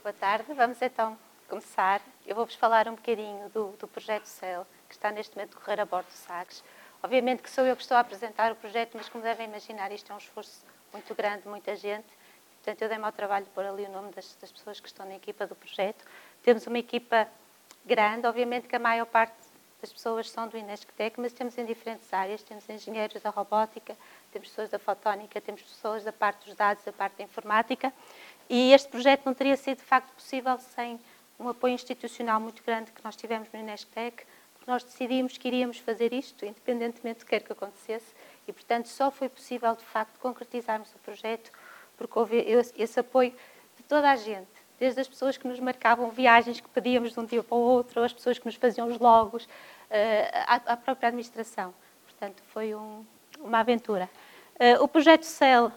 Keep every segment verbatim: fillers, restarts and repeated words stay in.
Boa tarde, vamos então começar. Eu vou-vos falar um bocadinho do, do projeto céu, que está neste momento a correr a bordo do Sagres. Obviamente que sou eu que estou a apresentar o projeto, mas como devem imaginar, isto é um esforço muito grande, muita gente. Portanto, eu dei-me ao trabalho de pôr ali o nome das, das pessoas que estão na equipa do projeto. Temos uma equipa grande, obviamente que a maior parte das pessoas são do Inesctec, mas temos em diferentes áreas. Temos engenheiros da robótica, temos pessoas da fotónica, temos pessoas da parte dos dados, da parte da informática. E este projeto não teria sido, de facto, possível sem um apoio institucional muito grande que nós tivemos no Inesctec, porque nós decidimos que iríamos fazer isto, independentemente do que quer que acontecesse, e, portanto, só foi possível, de facto, concretizarmos o projeto, porque houve esse apoio de toda a gente, desde as pessoas que nos marcavam viagens que pedíamos de um dia para o outro, as pessoas que nos faziam os logos, à própria administração. Portanto, foi um, uma aventura. O projeto céu,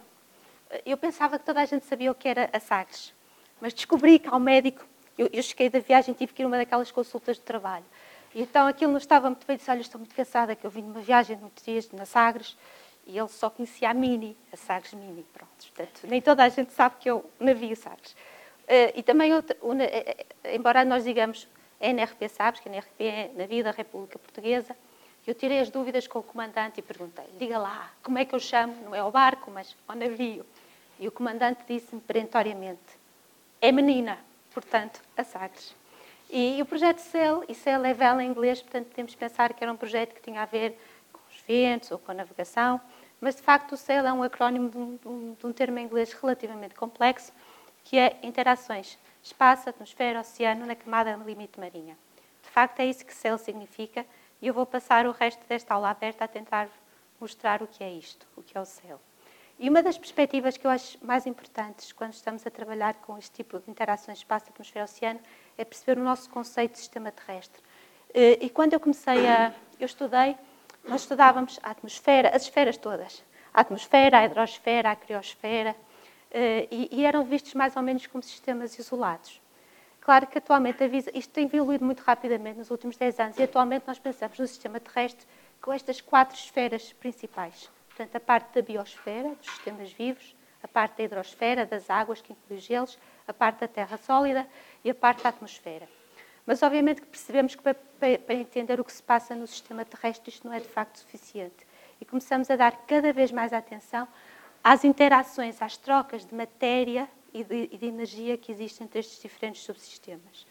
eu pensava que toda a gente sabia o que era a Sagres, mas descobri que ao médico, eu, eu cheguei da viagem e tive que ir a uma daquelas consultas de trabalho. E então aquilo não estava muito bem, disse, olha, estou muito cansada, que eu vim de uma viagem de muitos dias na Sagres, e ele só conhecia a Mini, a Sagres Mini, pronto. Portanto, nem toda a gente sabe que é o navio Sagres. Uh, e também, outra, uma, embora nós digamos N R P Sagres, que a N R P é Navio da República Portuguesa, eu tirei as dúvidas com o comandante e perguntei, diga lá, como é que eu chamo, não é ao barco, mas ao navio? E o comandante disse-me perentoriamente, é menina, portanto, a Sagres. E, e o projeto céu, e céu é vela em inglês, portanto, podemos pensar que era um projeto que tinha a ver com os ventos ou com a navegação, mas, de facto, o céu é um acrónimo de um, de um, de um termo em inglês relativamente complexo, que é interações espaço, atmosfera, oceano na camada limite marinha. De facto, é isso que céu significa, e eu vou passar o resto desta aula aberta a tentar mostrar o que é isto, o que é o céu. E uma das perspectivas que eu acho mais importantes quando estamos a trabalhar com este tipo de interações espaço, atmosfera, oceano, é perceber o nosso conceito de sistema terrestre. E quando eu comecei a... Eu estudei, nós estudávamos a atmosfera, as esferas todas. A atmosfera, a hidrosfera, a criosfera, e, e eram vistos mais ou menos como sistemas isolados. Claro que atualmente a visa, isto tem evoluído muito rapidamente nos últimos dez anos, e atualmente nós pensamos no sistema terrestre com estas quatro esferas principais. Portanto, a parte da biosfera, dos sistemas vivos, a parte da hidrosfera, das águas, que inclui os gelos, a parte da terra sólida e a parte da atmosfera. Mas, obviamente, que percebemos que para, para entender o que se passa no sistema terrestre, isto não é de facto suficiente. E começamos a dar cada vez mais atenção às interações, às trocas de matéria e de, e de energia que existem entre estes diferentes subsistemas.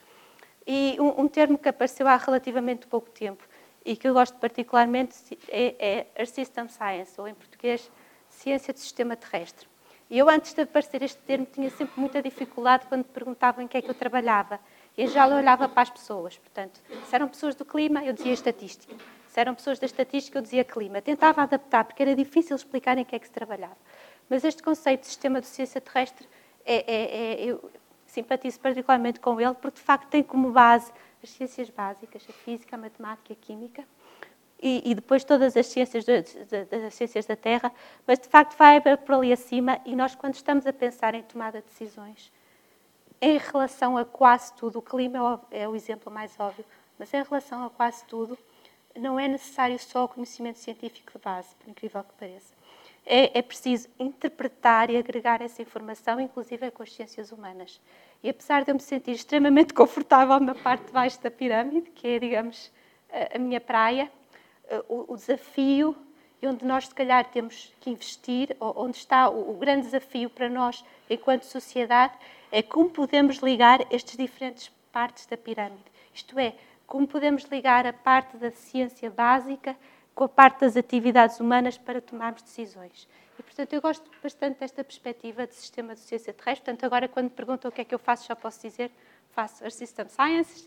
E um, um termo que apareceu há relativamente pouco tempo, e que eu gosto particularmente, é, é Earth System Science, ou em português, Ciência do Sistema Terrestre. E eu, antes de aparecer este termo, tinha sempre muita dificuldade quando me perguntavam em que é que eu trabalhava. E já eu olhava para as pessoas. Portanto, se eram pessoas do clima, eu dizia estatística. Se eram pessoas da estatística, eu dizia clima. Tentava adaptar, porque era difícil explicar em que é que se trabalhava. Mas este conceito de sistema de ciência terrestre, é, é, é, eu simpatizo particularmente com ele, porque, de facto, tem como base as ciências básicas, a física, a matemática, a química, e, e depois todas as ciências, de, de, de, as ciências da Terra, mas de facto vai por ali acima, e nós, quando estamos a pensar em tomada de decisões, em relação a quase tudo, o clima é o exemplo mais óbvio, mas em relação a quase tudo, não é necessário só o conhecimento científico de base, por incrível que pareça. É, é preciso interpretar e agregar essa informação, inclusive com as ciências humanas. E apesar de eu me sentir extremamente confortável na parte de baixo da pirâmide, que é, digamos, a minha praia, o, o desafio, e onde nós, se calhar, temos que investir, onde está o, o grande desafio para nós, enquanto sociedade, é como podemos ligar estas diferentes partes da pirâmide. Isto é, como podemos ligar a parte da ciência básica com a parte das atividades humanas para tomarmos decisões. E, portanto, eu gosto bastante desta perspectiva de sistema de ciência terrestre. Portanto, agora, quando me perguntam o que é que eu faço, já posso dizer, faço as System Sciences,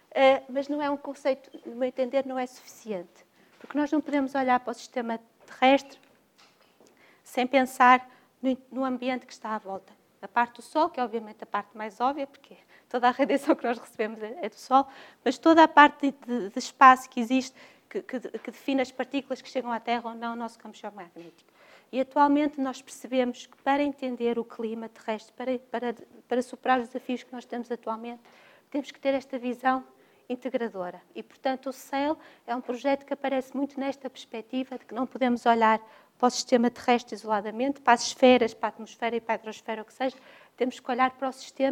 mas não é um conceito, no meu entender, não é suficiente. Porque nós não podemos olhar para o sistema terrestre sem pensar no ambiente que está à volta. A parte do Sol, que é obviamente a parte mais óbvia, porque toda a radiação que nós recebemos é do Sol, mas toda a parte de, de espaço que existe, que, que, que define as partículas que chegam à Terra ou não, o nosso campo geomagnético. E atualmente nós percebemos que para entender o clima terrestre, para, para, para superar os desafios que nós temos atualmente, temos que ter esta visão integradora. E, portanto, o céu é um projeto que aparece muito nesta perspectiva de que não podemos olhar para o sistema terrestre isoladamente, para as esferas, para a atmosfera e para a hidrosfera, o que seja, temos que olhar para o sistema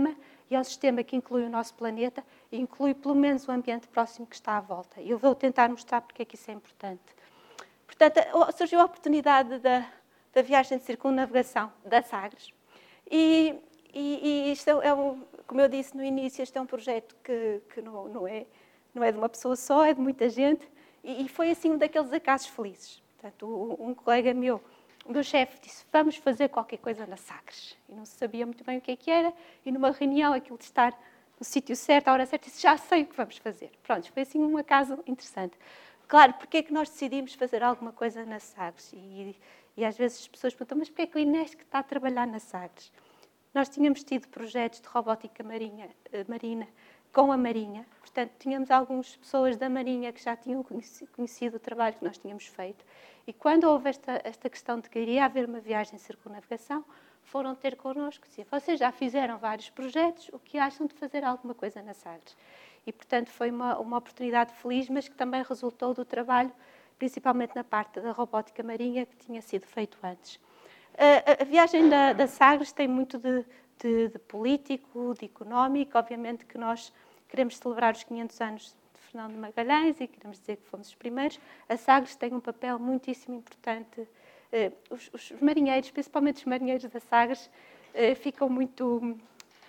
e é um sistema que inclui o nosso planeta e inclui pelo menos o ambiente próximo que está à volta. E eu vou tentar mostrar porque é que isso é importante. Portanto, surgiu a oportunidade da, da viagem de circunnavegação da Sagres. E, e, e isto é, um, como eu disse no início, este é um projeto que, que não, não, é, não é de uma pessoa só, é de muita gente. E, e foi assim um daqueles acasos felizes. Portanto, um colega meu, o meu chefe, disse, vamos fazer qualquer coisa na Sagres. E não sabia muito bem o que é que era. E numa reunião, aquilo de estar no sítio certo, à hora certa, disse, já sei o que vamos fazer. Pronto, foi assim um acaso interessante. Claro, porque é que nós decidimos fazer alguma coisa na Sagres? E, e às vezes as pessoas perguntam, mas porquê é que o Inesc está a trabalhar na Sagres? Nós tínhamos tido projetos de robótica marinha, marina com a Marinha. Portanto, tínhamos algumas pessoas da Marinha que já tinham conhecido o trabalho que nós tínhamos feito. E quando houve esta, esta questão de que iria haver uma viagem de circunnavegação, foram ter connosco e diziam, vocês já fizeram vários projetos, o que acham de fazer alguma coisa na Sagres? E, portanto, foi uma, uma oportunidade feliz, mas que também resultou do trabalho, principalmente na parte da robótica marinha, que tinha sido feito antes. A, a, a viagem da, da Sagres tem muito de, de, de político, de económico. Obviamente que nós queremos celebrar os quinhentos anos de Fernão de Magalhães e queremos dizer que fomos os primeiros. A Sagres tem um papel muitíssimo importante. Os, os marinheiros, principalmente os marinheiros da Sagres, ficam muito...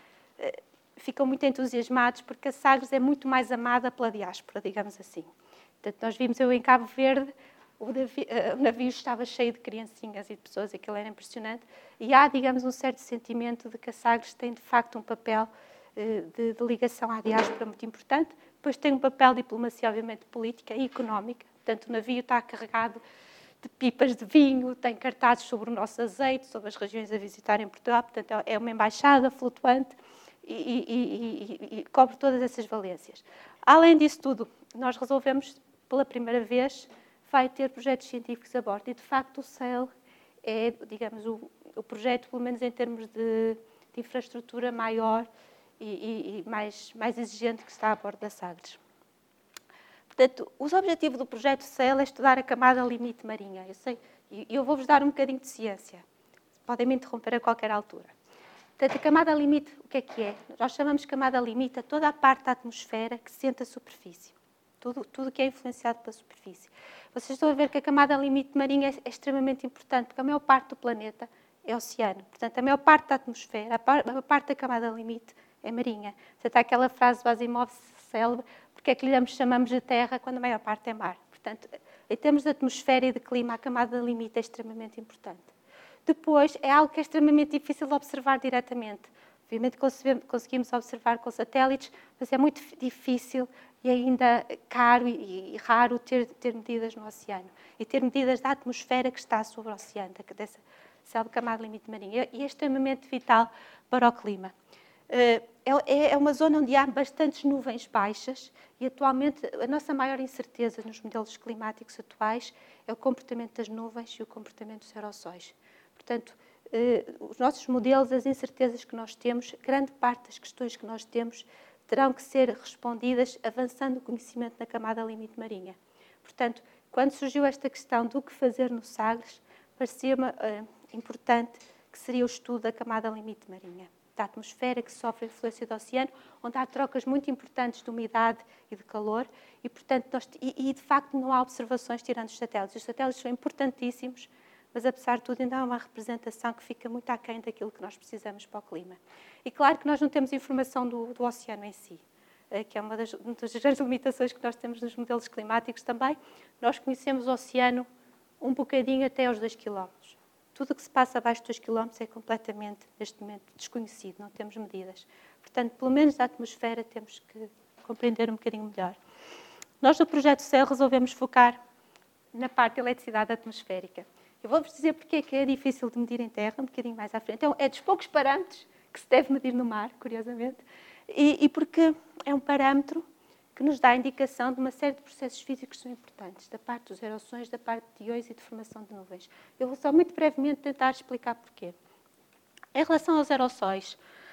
ficam muito entusiasmados porque a Sagres é muito mais amada pela diáspora, digamos assim. Portanto, nós vimos eu em Cabo Verde, o navio, o navio estava cheio de criancinhas e de pessoas, aquilo era impressionante, e há, digamos, um certo sentimento de que a Sagres tem, de facto, um papel de, de ligação à diáspora muito importante. Depois tem um papel de diplomacia, obviamente, política e económica. Portanto, o navio está carregado de pipas de vinho, tem cartazes sobre o nosso azeite, sobre as regiões a visitar em Portugal. Portanto, é uma embaixada flutuante. E, e, e, e cobre todas essas valências. Além disso tudo, nós resolvemos, pela primeira vez, vai ter projetos científicos a bordo. E, de facto, o SAIL é, digamos, o, o projeto, pelo menos em termos de, de infraestrutura maior e, e, e mais, mais exigente que está a bordo da Sagres. Portanto, o objetivo do projeto SAIL é estudar a camada limite marinha. Eu sei, e eu vou-vos dar um bocadinho de ciência. Podem me interromper a qualquer altura. Portanto, a camada limite, o que é que é? Nós chamamos de camada limite a toda a parte da atmosfera que sente a superfície. Tudo, tudo que é influenciado pela superfície. Vocês estão a ver que a camada limite marinha é, é extremamente importante, porque a maior parte do planeta é oceano. Portanto, a maior parte da atmosfera, a, par, a parte da camada limite é marinha. Portanto, há aquela frase do Asimov célebre, porque é que lhe chamamos de terra quando a maior parte é mar. Portanto, em termos de atmosfera e de clima, a camada limite é extremamente importante. Depois, é algo que é extremamente difícil de observar diretamente. Obviamente conseguimos observar com satélites, mas é muito difícil e ainda caro e, e raro ter, ter medidas no oceano. E ter medidas da atmosfera que está sobre o oceano, dessa célebre camada limite marinha. E é extremamente vital para o clima. É, é uma zona onde há bastantes nuvens baixas e, atualmente, a nossa maior incerteza nos modelos climáticos atuais é o comportamento das nuvens e o comportamento dos aerossóis. Portanto, eh, os nossos modelos, as incertezas que nós temos, grande parte das questões que nós temos terão que ser respondidas avançando o conhecimento na camada limite marinha. Portanto, quando surgiu esta questão do que fazer no Sagres, parecia-me eh, importante que seria o estudo da camada limite marinha, da atmosfera que sofre a influência do oceano, onde há trocas muito importantes de umidade e de calor, e, portanto, nós, e, e de facto não há observações tirando os satélites. Os satélites são importantíssimos, mas, apesar de tudo, ainda há uma representação que fica muito aquém daquilo que nós precisamos para o clima. E claro que nós não temos informação do, do oceano em si, que é uma das, uma das grandes limitações que nós temos nos modelos climáticos também. Nós conhecemos o oceano um bocadinho até aos dois quilómetros. Tudo o que se passa abaixo de dois quilómetros é completamente, neste momento, desconhecido, não temos medidas. Portanto, pelo menos da atmosfera temos que compreender um bocadinho melhor. Nós, no Projeto SAIL, resolvemos focar na parte de eletricidade atmosférica. Eu vou-vos dizer porque é que é difícil de medir em terra, um bocadinho mais à frente. Então, é dos poucos parâmetros que se deve medir no mar, curiosamente, e, e porque é um parâmetro que nos dá a indicação de uma série de processos físicos que são importantes, da parte dos aerossóis, da parte de iões e de formação de nuvens. Eu vou só muito brevemente tentar explicar porquê. Em relação aos aerossóis,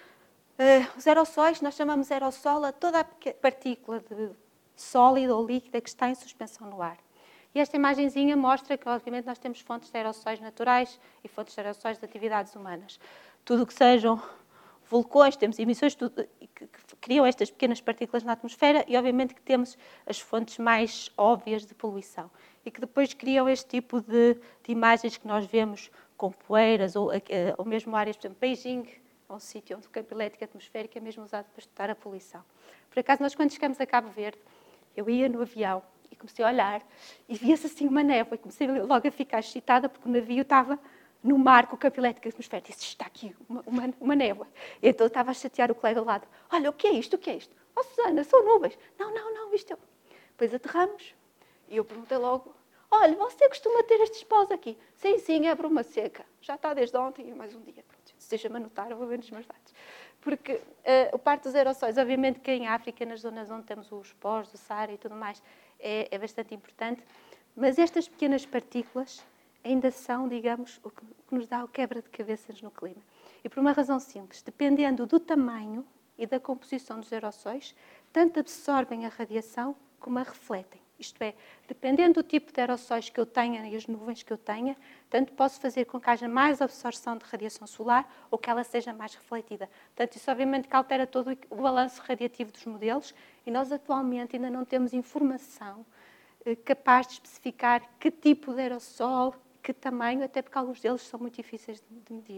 uh, os aerossóis, nós chamamos aerossol a toda a partícula de sólida ou líquida que está em suspensão no ar. E esta imagenzinha mostra que, obviamente, nós temos fontes de aerossóis naturais e fontes de aerossóis de atividades humanas. Tudo o que sejam vulcões, temos emissões tudo, que, que criam estas pequenas partículas na atmosfera e, obviamente, que temos as fontes mais óbvias de poluição e que depois criam este tipo de, de imagens que nós vemos com poeiras ou, ou mesmo áreas, por exemplo, Beijing, é um sítio onde o campo elétrico atmosférico é mesmo usado para estudar a poluição. Por acaso, nós quando chegamos a Cabo Verde, eu ia no avião e comecei a olhar e via-se assim uma névoa e comecei logo a ficar excitada porque o navio estava no mar com o campo elétrico atmosférico. Disse, está aqui uma, uma, uma névoa. E então eu estava a chatear o colega ao lado. Olha, o que é isto? O que é isto? Oh, Susana, são nuvens. Não, não, não, isto é... Depois aterramos e eu perguntei logo, olha, você costuma ter estes pós aqui? Sim, sim, é bruma seca. Já está desde ontem e mais um dia. Pronto, deixa-me anotar, eu vou ver nos meus dados. Porque uh, o parte dos aerossóis, obviamente que em África, nas zonas onde temos os pós do Saara e tudo mais, é, é bastante importante. Mas estas pequenas partículas ainda são, digamos, o que nos dá o quebra de cabeças no clima. E por uma razão simples, dependendo do tamanho e da composição dos aerossóis, tanto absorvem a radiação como a refletem. Isto é, dependendo do tipo de aerossóis que eu tenha e as nuvens que eu tenha, tanto posso fazer com que haja mais absorção de radiação solar ou que ela seja mais refletida. Portanto, isso obviamente que altera todo o balanço radiativo dos modelos e nós atualmente ainda não temos informação eh, capaz de especificar que tipo de aerossol, que tamanho, até porque alguns deles são muito difíceis de, de medir.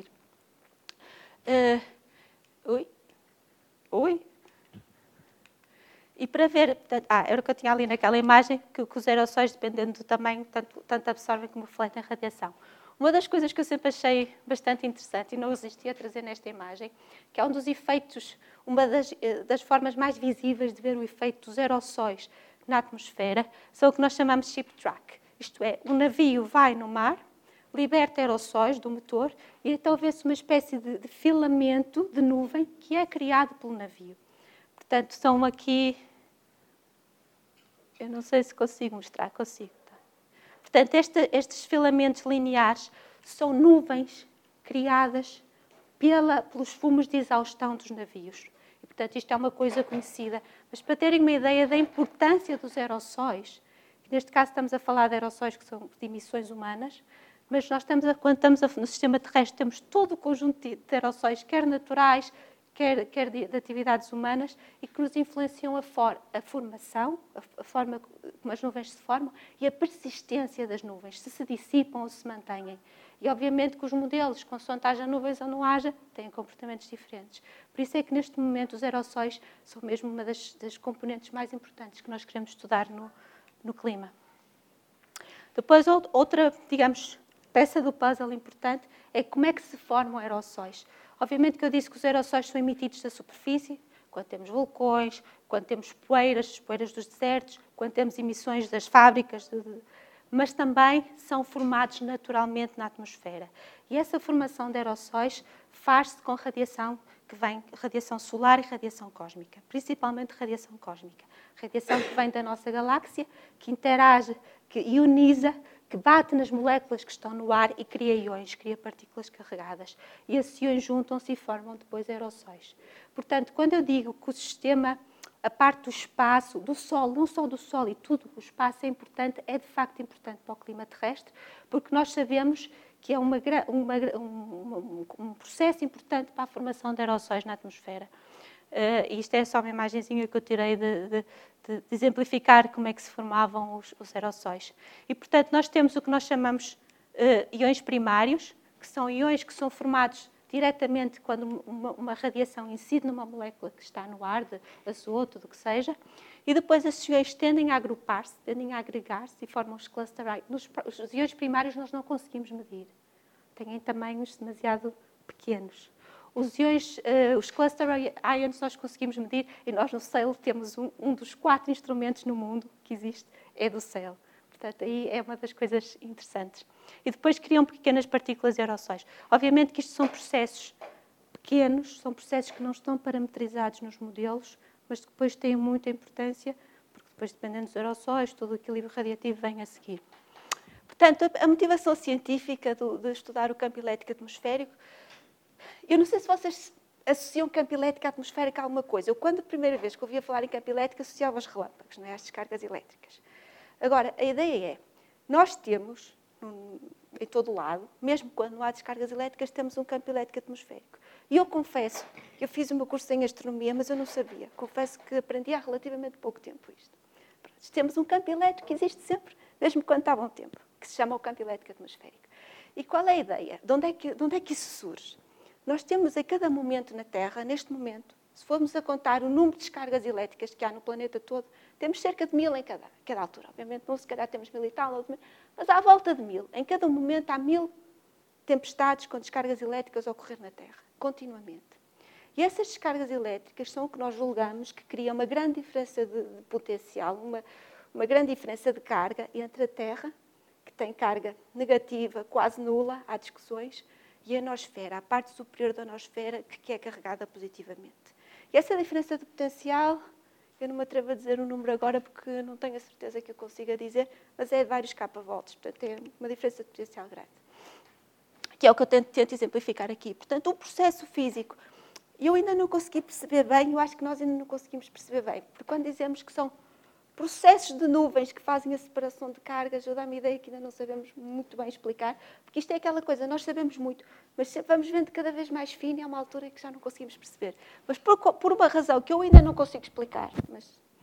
Uh, oi? Oi? E para ver, portanto, ah, era o que eu tinha ali naquela imagem, que, que os aerossóis, dependendo do tamanho, tanto, tanto absorvem como refletem radiação. Uma das coisas que eu sempre achei bastante interessante, e não existia a trazer nesta imagem, que é um dos efeitos, uma das, das formas mais visíveis de ver o efeito dos aerossóis na atmosfera, são o que nós chamamos ship track. Isto é, o navio vai no mar, liberta aerossóis do motor e então vê-se uma espécie de, de filamento de nuvem que é criado pelo navio. Portanto, são aqui... Eu não sei se consigo mostrar, consigo. Tá? Portanto, este, estes filamentos lineares são nuvens criadas pela, pelos fumos de exaustão dos navios. E, portanto, isto é uma coisa conhecida. Mas para terem uma ideia da importância dos aerossóis, neste caso estamos a falar de aerossóis que são de emissões humanas, mas nós estamos a, quando estamos a, no sistema terrestre temos todo o conjunto de, de aerossóis, quer naturais, quer, quer de, de atividades humanas, e que nos influenciam a, for, a formação, a, a forma como as nuvens se formam e a persistência das nuvens, se se dissipam ou se mantêm. E, obviamente, que os modelos, consoante haja nuvens ou não haja, têm comportamentos diferentes. Por isso é que, neste momento, os aerossóis são mesmo uma das, das componentes mais importantes que nós queremos estudar no, no clima. Depois, outra, digamos, peça do puzzle importante é como é que se formam aerossóis. Obviamente que eu disse que os aerossóis são emitidos da superfície, quando temos vulcões, quando temos poeiras, poeiras dos desertos, quando temos emissões das fábricas, de, de, mas também são formados naturalmente na atmosfera. E essa formação de aerossóis faz-se com radiação que vem, radiação solar e radiação cósmica, principalmente radiação cósmica. Radiação que vem da nossa galáxia, que interage, que ioniza, que bate nas moléculas que estão no ar e cria íons, cria partículas carregadas. E esses íons juntam-se e formam depois aerossóis. Portanto, quando eu digo que o sistema, a parte do espaço, do Sol, não só do Sol e tudo, o espaço é importante, é de facto importante para o clima terrestre, porque nós sabemos que é uma, uma, um, um processo importante para a formação de aerossóis na atmosfera. Uh, isto é só uma imagenzinha que eu tirei de, de, de, de exemplificar como é que se formavam os, os aerossóis. E, portanto, nós temos o que nós chamamos uh, íons primários, que são íons que são formados diretamente quando uma, uma radiação incide numa molécula que está no ar, de azoto, do que seja, e depois esses íons tendem a agrupar-se, tendem a agregar-se e formam os cluster ions. Os íons primários nós não conseguimos medir, têm tamanhos demasiado pequenos. Os íons, uh, os cluster ions nós conseguimos medir e nós no C E L temos um, um dos quatro instrumentos no mundo que existe, é do C E L. Portanto, aí é uma das coisas interessantes. E depois criam pequenas partículas e aerossóis. Obviamente que isto são processos pequenos, são processos que não estão parametrizados nos modelos, mas que depois têm muita importância, porque depois, dependendo dos aerossóis, todo o equilíbrio radiativo vem a seguir. Portanto, a motivação científica do, de estudar o campo elétrico atmosférico, eu não sei se vocês associam campo elétrico atmosférico a alguma coisa. Eu, quando a primeira vez que ouvia falar em campo elétrico, associava aos relâmpagos, não é? Às descargas elétricas. Agora, a ideia é, nós temos, em todo o lado, mesmo quando não há descargas elétricas, temos um campo elétrico atmosférico. E eu confesso que eu fiz o meu curso em astronomia, mas eu não sabia. Confesso que aprendi há relativamente pouco tempo isto. Pronto, temos um campo elétrico que existe sempre, mesmo quando está a bom tempo, que se chama o campo elétrico atmosférico. E qual é a ideia? De onde é que, de onde é que isso surge? Nós temos a cada momento na Terra, neste momento, se formos a contar o número de descargas elétricas que há no planeta todo, temos cerca de mil em cada, cada altura. Obviamente, não se calhar temos mil e tal, mas à volta de mil. Em cada momento há mil tempestades com descargas elétricas a ocorrer na Terra, continuamente. E essas descargas elétricas são o que nós julgamos que cria uma grande diferença de, de potencial, uma, uma grande diferença de carga entre a Terra, que tem carga negativa, quase nula, há discussões, e a nosfera, a parte superior da nosfera, que é carregada positivamente. E essa diferença de potencial, eu não me atrevo a dizer o número agora porque não tenho a certeza que eu consiga dizer, mas é de vários capa-volts, portanto é uma diferença de potencial grande. Que é o que eu tento, tento exemplificar aqui. Portanto, o processo físico, eu ainda não consegui perceber bem, eu acho que nós ainda não conseguimos perceber bem, porque quando dizemos que são processos de nuvens que fazem a separação de cargas, eu dá-me a ideia que ainda não sabemos muito bem explicar, porque isto é aquela coisa, nós sabemos muito, mas vamos vendo cada vez mais fino e há uma altura que já não conseguimos perceber. Mas por, por uma razão que eu ainda não consigo explicar, mas,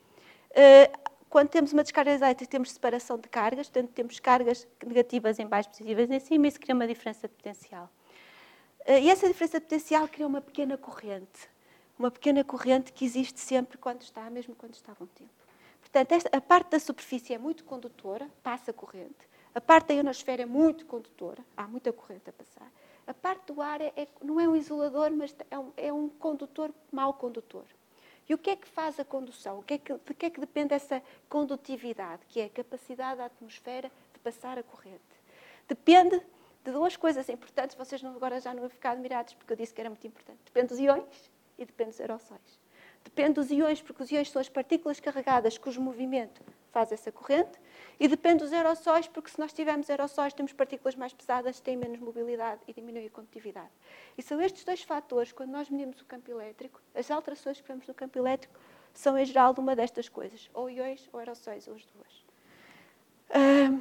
uh, quando temos uma descarga elétrica, temos separação de cargas, portanto, temos cargas negativas em baixo, positivas em cima, e isso cria uma diferença de potencial. Uh, e essa diferença de potencial cria uma pequena corrente, uma pequena corrente que existe sempre quando está, mesmo quando está a bom tempo. Portanto, esta, a parte da superfície é muito condutora, passa corrente. A parte da ionosfera é muito condutora, há muita corrente a passar. A parte do ar é, é, não é um isolador, mas é um, é um condutor mau condutor. E o que é que faz a condução? O que é que, de que é que depende essa condutividade, que é a capacidade da atmosfera de passar a corrente? Depende de duas coisas importantes, vocês não, agora já não vão ficar admirados, porque eu disse que era muito importante. Depende dos íons e depende dos aerossóis. Depende dos íons, porque os íons são as partículas carregadas cujo movimento faz essa corrente, e depende dos aerossóis, porque se nós tivermos aerossóis, temos partículas mais pesadas, têm menos mobilidade e diminuem a condutividade. E são estes dois fatores, quando nós medimos o campo elétrico, as alterações que vemos no campo elétrico são, em geral, de uma destas coisas, ou íons ou aerossóis, ou as duas. Hum.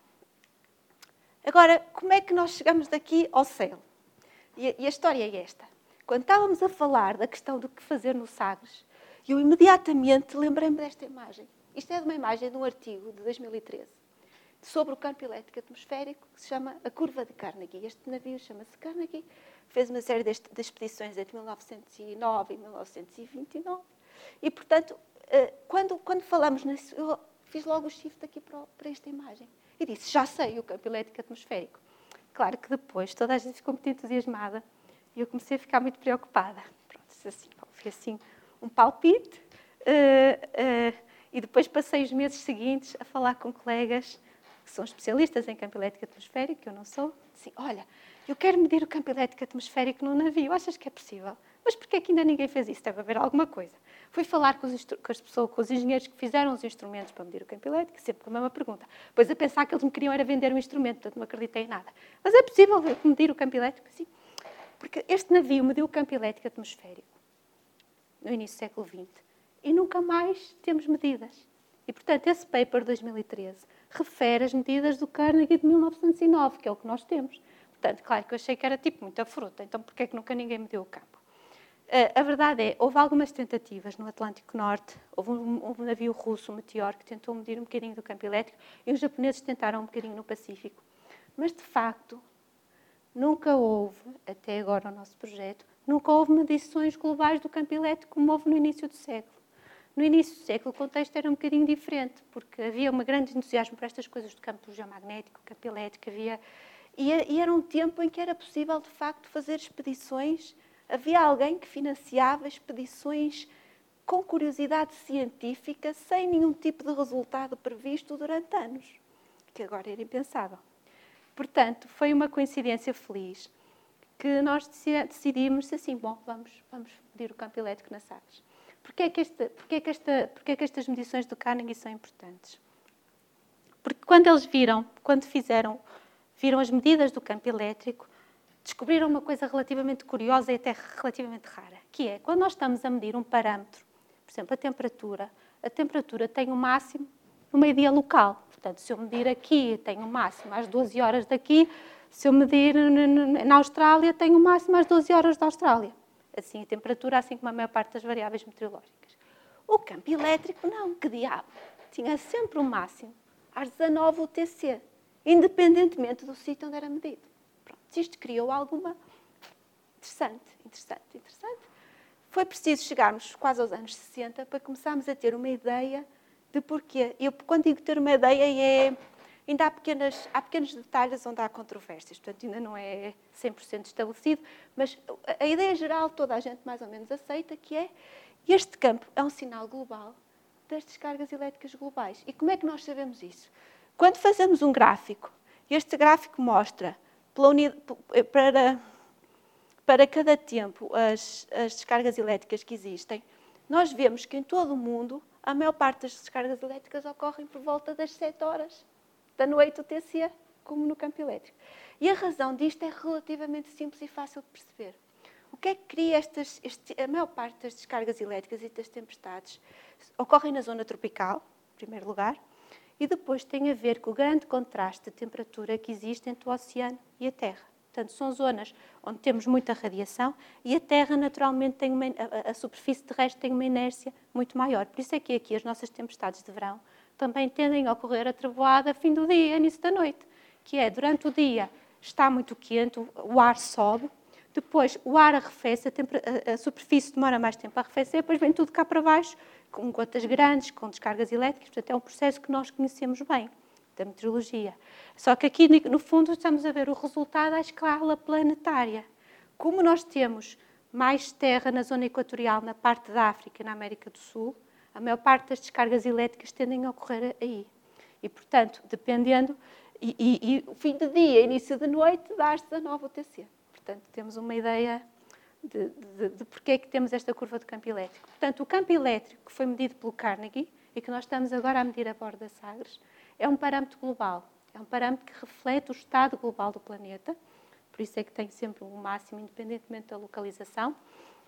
Agora, como é que nós chegamos daqui ao céu? E, e a história é esta. Quando estávamos a falar da questão do que fazer no Sagres, eu imediatamente lembrei-me desta imagem. Isto é de uma imagem de um artigo de dois mil e treze sobre o campo elétrico atmosférico que se chama A Curva de Carnegie. Este navio chama-se Carnegie, fez uma série de expedições entre mil novecentos e nove e mil novecentos e vinte e nove. E, portanto, quando, quando falamos nisso, eu fiz logo o shift aqui para, para esta imagem. E disse, já sei o campo elétrico atmosférico. Claro que depois toda a gente ficou muito entusiasmada. E eu comecei a ficar muito preocupada. Pronto, assim, foi assim um palpite. Uh, uh, e depois passei os meses seguintes a falar com colegas que são especialistas em campo elétrico atmosférico, que eu não sou. Assim, olha, eu quero medir o campo elétrico atmosférico num navio. Achas que é possível? Mas porquê é que ainda ninguém fez isso? Deve haver alguma coisa. Fui falar com, os com as pessoas, com os engenheiros que fizeram os instrumentos para medir o campo elétrico, sempre com a mesma pergunta. Pois a pensar que eles me queriam era vender um instrumento, portanto não acreditei em nada. Mas é possível medir o campo elétrico? Sim. Porque este navio mediu o campo elétrico atmosférico no início do século vinte e nunca mais temos medidas. E, portanto, esse paper de dois mil e treze refere as medidas do Carnegie de mil novecentos e nove, que é o que nós temos. Portanto, claro que eu achei que era tipo muita fruta, então porquê é que nunca ninguém mediu o campo? Uh, a verdade é, houve algumas tentativas no Atlântico Norte, houve um, um navio russo, um Meteor, que tentou medir um bocadinho do campo elétrico e os japoneses tentaram um bocadinho no Pacífico. Mas, de facto, nunca houve, até agora o nosso projeto, nunca houve medições globais do campo elétrico como houve no início do século. No início do século o contexto era um bocadinho diferente, porque havia um grande entusiasmo por estas coisas do campo geomagnético, campo elétrico, havia... E, e era um tempo em que era possível, de facto, fazer expedições. Havia alguém que financiava expedições com curiosidade científica, sem nenhum tipo de resultado previsto durante anos, que agora era impensável. Portanto, foi uma coincidência feliz que nós decidimos assim, bom, vamos, vamos medir o campo elétrico na Sagres. Porquê é que, esta, porquê é que, esta, porquê é que estas medições do Carnegie são importantes? Porque quando eles viram, quando fizeram, viram as medidas do campo elétrico, descobriram uma coisa relativamente curiosa e até relativamente rara, que é, quando nós estamos a medir um parâmetro, por exemplo, a temperatura, a temperatura tem um máximo no meio-dia local. Portanto, se eu medir aqui, tenho um máximo às doze horas daqui, Se eu medir na Austrália, tenho o máximo às doze horas da Austrália. Assim, a temperatura, assim como a maior parte das variáveis meteorológicas. O campo elétrico, não, que diabo. Tinha sempre o máximo às dezanove U T C, independentemente do sítio onde era medido. Pronto, isto criou alguma... Interessante, interessante, interessante. Foi preciso chegarmos quase aos anos sessenta para começarmos a ter uma ideia de porquê. Eu, quando digo ter uma ideia, é... ainda há, pequenas, há pequenos detalhes onde há controvérsias, portanto, ainda não é cem por cento estabelecido, mas a ideia geral toda a gente mais ou menos aceita, que é este campo é um sinal global das descargas elétricas globais. E como é que nós sabemos isso? Quando fazemos um gráfico, este gráfico mostra para, para cada tempo as, as descargas elétricas que existem, nós vemos que em todo o mundo a maior parte das descargas elétricas ocorrem por volta das sete horas da noite U T C, como no campo elétrico. E a razão disto é relativamente simples e fácil de perceber. O que é que cria estas... Este, a maior parte das descargas elétricas e das tempestades ocorrem na zona tropical, em primeiro lugar, e depois tem a ver com o grande contraste de temperatura que existe entre o oceano e a Terra. Portanto, são zonas onde temos muita radiação e a Terra, naturalmente, tem uma, a, a superfície terrestre tem uma inércia muito maior. Por isso é que aqui as nossas tempestades de verão também tendem a ocorrer a trovoada a fim do dia, início da noite, que é, durante o dia, está muito quente, o ar sobe, depois o ar arrefece, a, a superfície demora mais tempo a arrefecer, depois vem tudo cá para baixo, com gotas grandes, com descargas elétricas, portanto é um processo que nós conhecemos bem, da meteorologia. Só que aqui, no fundo, estamos a ver o resultado à escala planetária. Como nós temos mais terra na zona equatorial, na parte da África e na América do Sul, a maior parte das descargas elétricas tendem a ocorrer aí. E, portanto, dependendo... E, e, e o fim de dia, início de noite, dá às dezanove U T C. Portanto, temos uma ideia de, de, de porquê é que temos esta curva do campo elétrico. Portanto, o campo elétrico que foi medido pelo Carnegie e que nós estamos agora a medir a bordo da Sagres é um parâmetro global. É um parâmetro que reflete o estado global do planeta. Por isso é que tem sempre o máximo, independentemente da localização.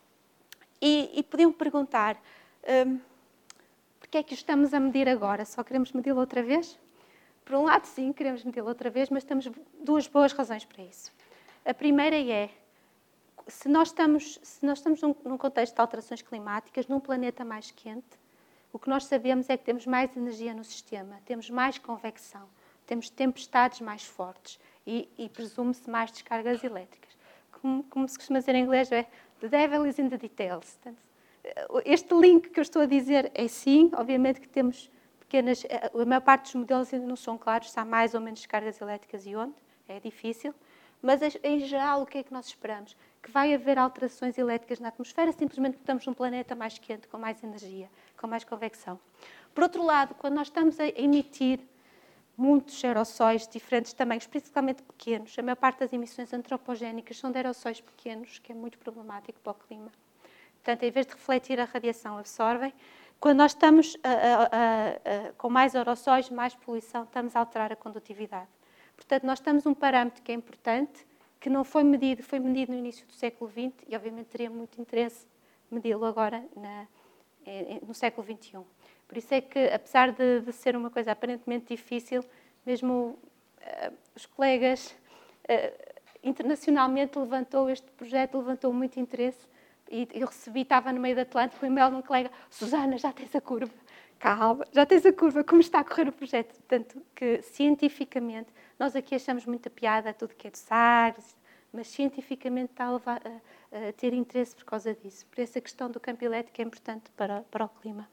E, e podiam perguntar... Hum, Porquê é que o estamos a medir agora? Só queremos medi-lo outra vez? Por um lado, sim, queremos medi-lo outra vez, mas temos duas boas razões para isso. A primeira é, se nós estamos, se nós estamos num, num contexto de alterações climáticas, num planeta mais quente, o que nós sabemos é que temos mais energia no sistema, temos mais convecção, temos tempestades mais fortes e, e presume-se mais descargas elétricas. Como, como se costuma dizer em inglês, é the devil is in the details. Portanto, este link que eu estou a dizer é sim, obviamente que temos pequenas... A maior parte dos modelos ainda não são claros se há mais ou menos descargas elétricas e onde, é difícil, mas em geral o que é que nós esperamos? Que vai haver alterações elétricas na atmosfera simplesmente porque estamos num planeta mais quente, com mais energia, com mais convecção. Por outro lado, quando nós estamos a emitir muitos aerossóis de diferentes tamanhos, principalmente pequenos, a maior parte das emissões antropogénicas são de aerossóis pequenos, que é muito problemático para o clima. Portanto, em vez de refletir a radiação, absorvem. Quando nós estamos a, a, a, a, com mais aerossóis, mais poluição, estamos a alterar a condutividade. Portanto, nós temos um parâmetro que é importante, que não foi medido, foi medido no início do século vinte e, obviamente, teria muito interesse medi-lo agora na, no século vinte e um. Por isso é que, apesar de, de ser uma coisa aparentemente difícil, mesmo uh, os colegas uh, internacionalmente levantou este projeto, levantou muito interesse. E eu recebi, estava no meio do Atlântico, um e-mail de um colega, Susana, já tens a curva, calma, já tens a curva, como está a correr o projeto? Portanto, que cientificamente, nós aqui achamos muita piada, tudo que é de Sagres, mas cientificamente está a, levar, a, a ter interesse por causa disso. Por essa questão do campo elétrico é importante para, para o clima.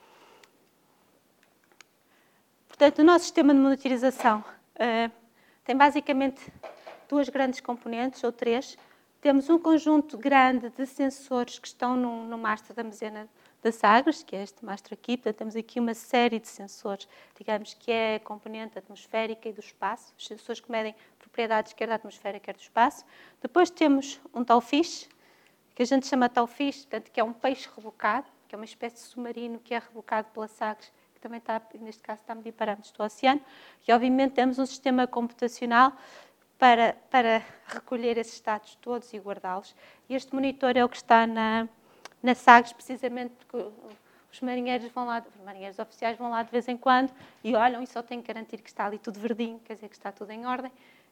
Portanto, o nosso sistema de monitorização uh, tem basicamente duas grandes componentes, ou três. Temos um conjunto grande de sensores que estão no, no mastro da Mesena da Sagres, que é este mastro aqui. Portanto, temos aqui uma série de sensores, digamos que é a componente atmosférica e do espaço, os sensores que medem propriedades quer da atmosfera, quer do espaço. Depois temos um taufish, que a gente chama taufish, portanto, que é um peixe rebocado, que é uma espécie de submarino que é rebocado pela Sagres, que também está, neste caso, está a medir parâmetros do oceano. E, obviamente, temos um sistema computacional Para, para recolher esses dados todos e guardá-los. E este monitor é o que está na, na Sagres, precisamente porque os marinheiros vão lá, os marinheiros oficiais vão lá de vez em quando e olham e só têm que garantir que está ali tudo verdinho, quer dizer que está tudo em ordem.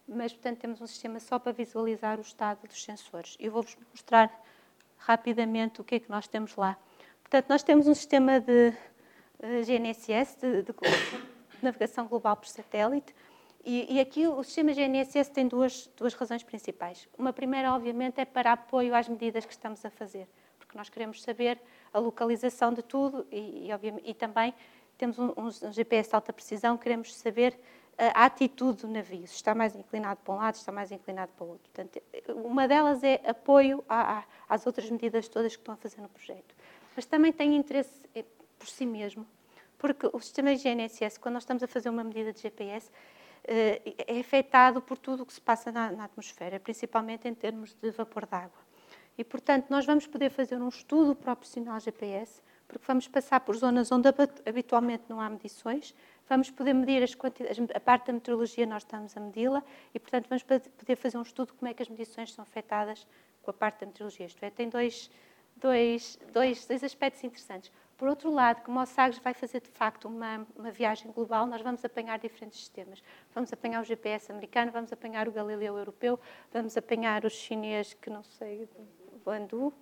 mas, portanto, temos um sistema só para visualizar o estado dos sensores. Eu vou-vos mostrar rapidamente o que é que nós temos lá. Portanto, nós temos um sistema de uh, G N S S, de, de, de navegação global por satélite, e, e aqui o sistema G N S S tem duas, duas razões principais. Uma primeira, obviamente, é para apoio às medidas que estamos a fazer, porque nós queremos saber a localização de tudo e, e, obviamente, e também temos um, um, um G P S de alta precisão, queremos saber a atitude do navio, se está mais inclinado para um lado, se está mais inclinado para o outro. Portanto, uma delas é apoio a, a, às outras medidas todas que estão a fazer no projeto. Mas também tem interesse por si mesmo, porque o sistema de G N S S, quando nós estamos a fazer uma medida de G P S, é afetado por tudo o que se passa na, na atmosfera, principalmente em termos de vapor d'água. E, portanto, nós vamos poder fazer um estudo proporcional G P S, porque vamos passar por zonas onde habitualmente não há medições, vamos poder medir as quantidades, a parte da meteorologia nós estamos a medi-la e, portanto, vamos poder fazer um estudo de como é que as medições são afetadas com a parte da meteorologia. Isto é, tem dois, dois, dois, dois aspectos interessantes. Por outro lado, como o SAGS vai fazer, de facto, uma, uma viagem global, nós vamos apanhar diferentes sistemas. Vamos apanhar o G P S americano, vamos apanhar o Galileu europeu, vamos apanhar os chinês, que não sei, o Andu,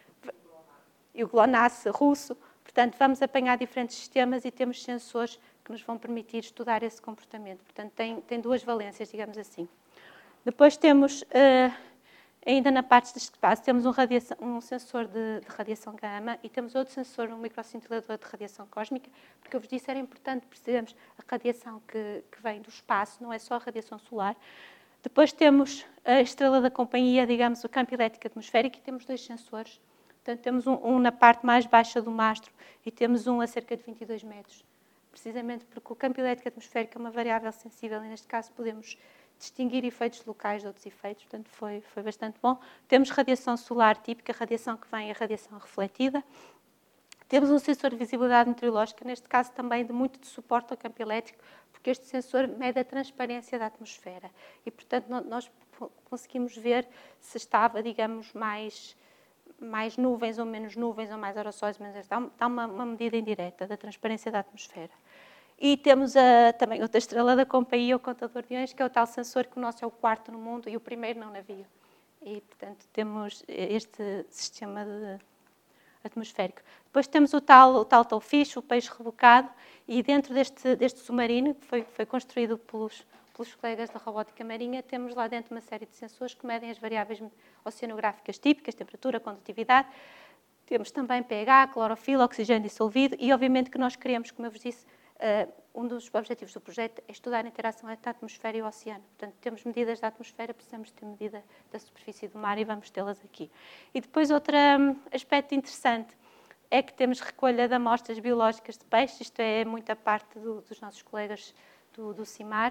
e o GLONASS russo. Portanto, vamos apanhar diferentes sistemas e temos sensores que nos vão permitir estudar esse comportamento. Portanto, tem, tem duas valências, digamos assim. Depois temos, uh, ainda na parte deste espaço, temos um, radiação, um sensor de, de radiação gama e temos outro sensor, um microcintilador de radiação cósmica, porque eu vos disse era importante percebermos a radiação que, que vem do espaço, não é só a radiação solar. Depois temos a estrela da companhia, digamos, o campo elétrico atmosférico, e temos dois sensores. Portanto, temos um, um na parte mais baixa do mastro e temos um a cerca de vinte e dois metros. Precisamente porque o campo elétrico atmosférico é uma variável sensível e, neste caso, podemos distinguir efeitos locais de outros efeitos, portanto, foi, foi bastante bom. Temos radiação solar típica, radiação que vem, a radiação refletida. Temos um sensor de visibilidade meteorológica, neste caso também de muito de suporte ao campo elétrico, porque este sensor mede a transparência da atmosfera e, portanto, nós conseguimos ver se estava, digamos, mais... mais nuvens ou menos nuvens, ou mais aerossóis, menos aerossóis. Dá uma, uma medida indireta da transparência da atmosfera. E temos a, também outra estrela da companhia, o contador de íons, que é o tal sensor que o nosso é o quarto no mundo e o primeiro não navio. E, portanto, temos este sistema de atmosférico. Depois temos o tal, o tal towfish, o peixe rebocado, e dentro deste, deste submarino, que foi, foi construído pelos, pelos colegas da robótica marinha, temos lá dentro uma série de sensores que medem as variáveis oceanográficas típicas, temperatura, condutividade. Temos também pH, clorofila, oxigênio dissolvido e, obviamente, que nós queremos, como eu vos disse, uh, um dos objetivos do projeto é estudar a interação entre a atmosfera e o oceano. Portanto, temos medidas da atmosfera, precisamos ter medida da superfície do mar e vamos tê-las aqui. E depois, outro um, aspecto interessante é que temos recolha de amostras biológicas de peixe, isto é muita parte do, dos nossos colegas do, do CIMAR.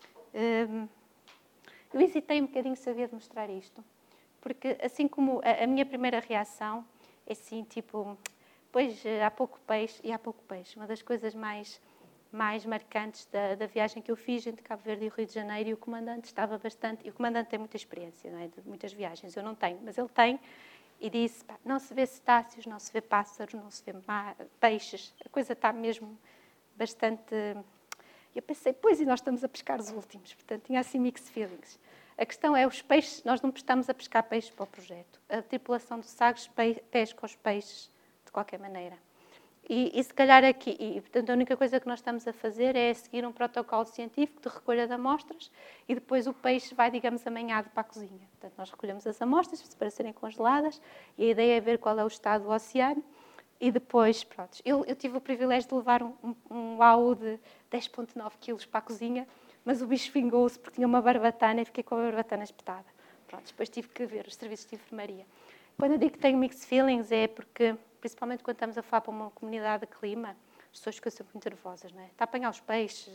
Um, eu hesitei um bocadinho se havia de mostrar isto, porque assim como a, a minha primeira reação é assim, tipo, pois há pouco peixe e há pouco peixe. Uma das coisas mais, mais marcantes da, da viagem que eu fiz entre Cabo Verde e o Rio de Janeiro, e o comandante estava bastante, e o comandante tem muita experiência, não é, de muitas viagens, eu não tenho, mas ele tem, e disse, pá, não se vê cetáceos, não se vê pássaros, não se vê mar, peixes, a coisa está mesmo bastante... Eu pensei, pois, e nós estamos a pescar os últimos, portanto, tinha assim mixed feelings. A questão é, os peixes, nós não estamos a pescar peixes para o projeto. A tripulação do SAGS pesca os peixes de qualquer maneira. E, e se calhar aqui, e, portanto, a única coisa que nós estamos a fazer é seguir um protocolo científico de recolha de amostras e depois o peixe vai, digamos, amanhado para a cozinha. Portanto, nós recolhemos as amostras para serem congeladas e a ideia é ver qual é o estado do oceano. E depois, pronto, eu, eu tive o privilégio de levar um, um, um A U de dez vírgula nove quilos para a cozinha, mas o bicho vingou-se porque tinha uma barbatana e fiquei com a barbatana espetada. Pronto, depois tive que ver os serviços de enfermaria. Quando eu digo que tenho mixed feelings é porque, principalmente quando estamos a falar para uma comunidade de clima, as pessoas ficam sempre muito nervosas, não é? Está a apanhar os peixes.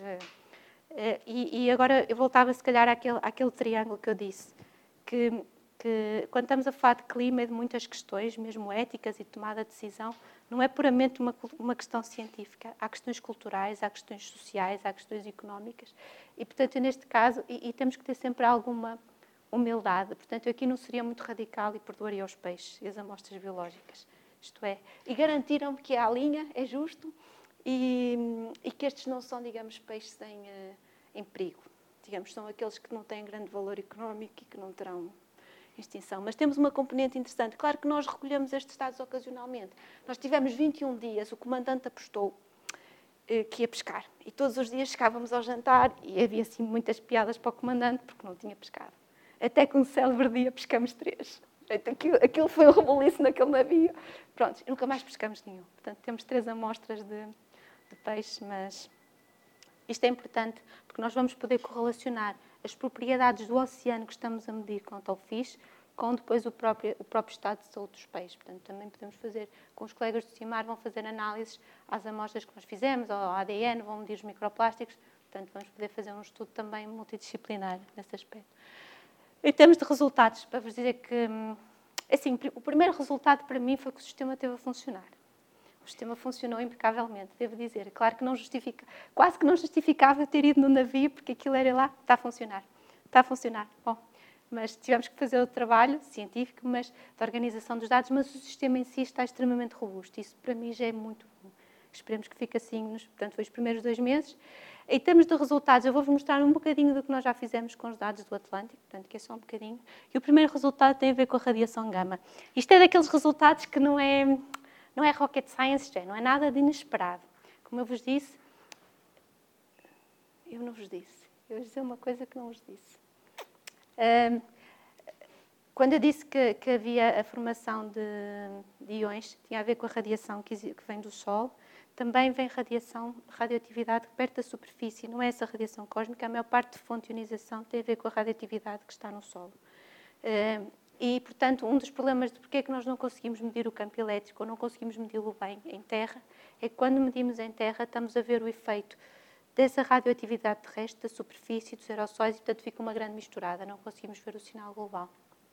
E, e agora eu voltava, se calhar, àquele, àquele triângulo que eu disse, que... que quando estamos a falar de clima e de muitas questões, mesmo éticas e de tomada de decisão, não é puramente uma, uma questão científica. Há questões culturais, há questões sociais, há questões económicas. E, portanto, neste caso, e, e temos que ter sempre alguma humildade. Portanto, eu aqui não seria muito radical e perdoaria os peixes e as amostras biológicas. Isto é, e garantiram-me que a linha é justo e, e que estes não são, digamos, peixes em, em perigo. digamos, são aqueles que não têm grande valor económico e que não terão extinção. Mas temos uma componente interessante. Claro que nós recolhemos estes dados ocasionalmente. Nós tivemos vinte e um dias, o comandante apostou eh, que ia pescar. E todos os dias chegávamos ao jantar e havia assim muitas piadas para o comandante porque não tinha pescado. Até que um célebre dia pescamos três. Aquilo, aquilo foi um rebuliço naquele navio. Pronto, nunca mais pescamos nenhum. Portanto, temos três amostras de, de peixe, mas isto é importante porque nós vamos poder correlacionar as propriedades do oceano que estamos a medir quanto ao fish com depois o próprio, o próprio estado de saúde dos peixes. Portanto, também podemos fazer, com os colegas do CIMAR, vão fazer análises às amostras que nós fizemos, ao A D N, vão medir os microplásticos. Portanto, vamos poder fazer um estudo também multidisciplinar nesse aspecto. Em termos de resultados, para vos dizer que, assim, o primeiro resultado para mim foi que o sistema teve a funcionar. O sistema funcionou impecavelmente, devo dizer. Claro que não justifica, quase que não justificava eu ter ido no navio, porque aquilo era lá, está a funcionar. Está a funcionar. Bom, mas tivemos que fazer o trabalho científico, mas de organização dos dados, mas o sistema em si está extremamente robusto. Isso para mim já é muito bom. Esperemos que fique assim, nos, portanto, foi os primeiros dois meses. Em termos de resultados, eu vou-vos mostrar um bocadinho do que nós já fizemos com os dados do Atlântico, portanto, que é só um bocadinho. E o primeiro resultado tem a ver com a radiação gama. Isto é daqueles resultados que não é, não é rocket science, não é nada de inesperado. Como eu vos disse, eu não vos disse. Eu vou dizer uma coisa que não vos disse. Um, quando eu disse que, que havia a formação de, de íons, tinha a ver com a radiação que, que vem do Sol, também vem radiação, radioatividade perto da superfície. Não é essa radiação cósmica, a maior parte de fonte de ionização tem a ver com a radioatividade que está no solo. E, portanto, um dos problemas de porque é que nós não conseguimos medir o campo elétrico ou não conseguimos medi-lo bem em terra, é que quando medimos em terra estamos a ver o efeito dessa radioatividade terrestre, da superfície, dos aerossóis, e, portanto, fica uma grande misturada, não conseguimos ver o sinal global.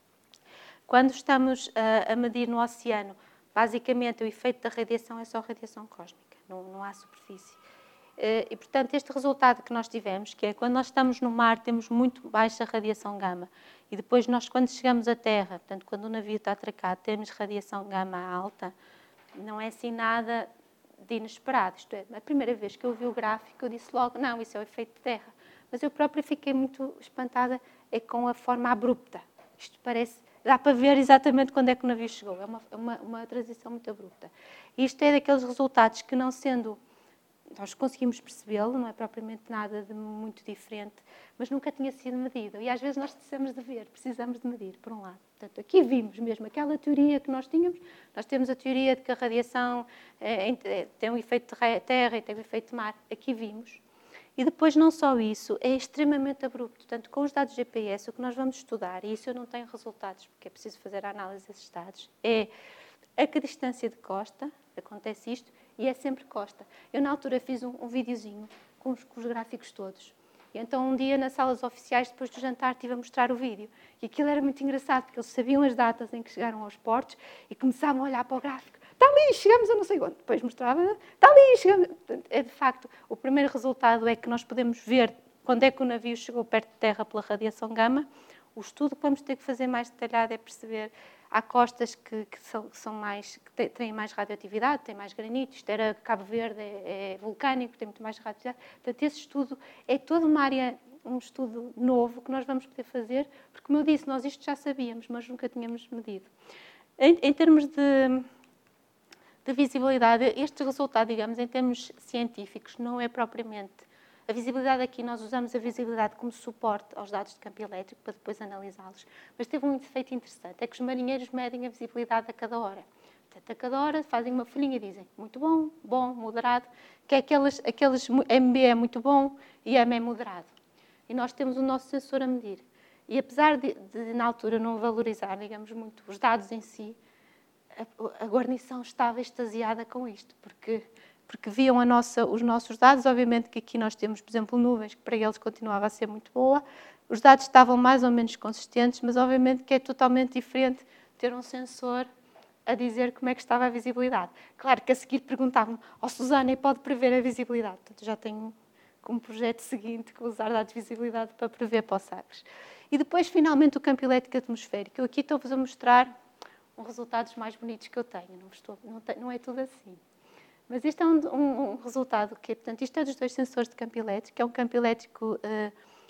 Quando estamos a, a medir no oceano, basicamente o efeito da radiação é só radiação cósmica. Não, não há superfície. E, portanto, este resultado que nós tivemos, que é quando nós estamos no mar, temos muito baixa radiação gama. E depois, nós, quando chegamos à Terra, portanto, quando o navio está atracado, temos radiação gama alta, não é assim nada de inesperado. Isto é, a primeira vez que eu vi o gráfico, eu disse logo, não, isso é o efeito de terra. Mas eu própria fiquei muito espantada é com a forma abrupta. Isto parece... Dá para ver exatamente quando é que o navio chegou. É uma, uma, uma transição muito abrupta. Isto é daqueles resultados que, não sendo... Nós conseguimos percebê-lo, não é propriamente nada de muito diferente, mas nunca tinha sido medido. E às vezes nós precisamos de ver, precisamos de medir, por um lado. Portanto, aqui vimos mesmo aquela teoria que nós tínhamos. Nós temos a teoria de que a radiação é, é, tem um efeito de terra e tem um efeito de mar. Aqui vimos. E depois, não só isso, é extremamente abrupto. Portanto, com os dados G P S, o que nós vamos estudar, e isso eu não tenho resultados, porque é preciso fazer a análise desses dados, é a que distância de costa acontece isto, e é sempre costa. Eu, na altura, fiz um, um videozinho com os, com os gráficos todos. E então, um dia, nas salas oficiais, depois do jantar, estive a mostrar o vídeo. E aquilo era muito engraçado, porque eles sabiam as datas em que chegaram aos portos e começavam a olhar para o gráfico. Está ali, chegamos a não sei onde. Depois mostrava, está ali, chegamos... É, de facto, o primeiro resultado é que nós podemos ver quando é que o navio chegou perto de terra pela radiação gama. O estudo que vamos ter que fazer mais detalhado é perceber... Há costas que, que, são, que, são mais, que têm mais radioatividade, têm mais granito. Isto era Cabo Verde, é, é vulcânico, tem muito mais radioatividade. Portanto, esse estudo é toda uma área, um estudo novo que nós vamos poder fazer, porque, como eu disse, nós isto já sabíamos, mas nunca tínhamos medido. Em, em termos de, de visibilidade, este resultado, digamos, em termos científicos, não é propriamente... A visibilidade aqui, nós usamos a visibilidade como suporte aos dados de campo elétrico para depois analisá-los. Mas teve um efeito interessante, é que os marinheiros medem a visibilidade a cada hora. Portanto, a cada hora fazem uma folhinha e dizem muito bom, bom, moderado, que é aqueles, aqueles M B é muito bom e M é moderado. E nós temos o nosso sensor a medir. E apesar de, de na altura, não valorizar, digamos, muito os dados em si, a, a guarnição estava extasiada com isto, porque... porque viam a nossa, os nossos dados, obviamente que aqui nós temos, por exemplo, nuvens, que para eles continuava a ser muito boa, os dados estavam mais ou menos consistentes, mas obviamente que é totalmente diferente ter um sensor a dizer como é que estava a visibilidade. Claro que a seguir perguntavam-me, ó oh, Susana, e pode prever a visibilidade? Portanto, já tenho como projeto seguinte que usar dados de visibilidade para prever para os Sagres. E depois, finalmente, o campo elétrico atmosférico. Eu aqui estou-vos a mostrar os resultados mais bonitos que eu tenho, não, estou, não, tenho, não é tudo assim. Mas este é um, um, um resultado que, portanto, isto é dos dois sensores de campo elétrico, é um campo elétrico uh,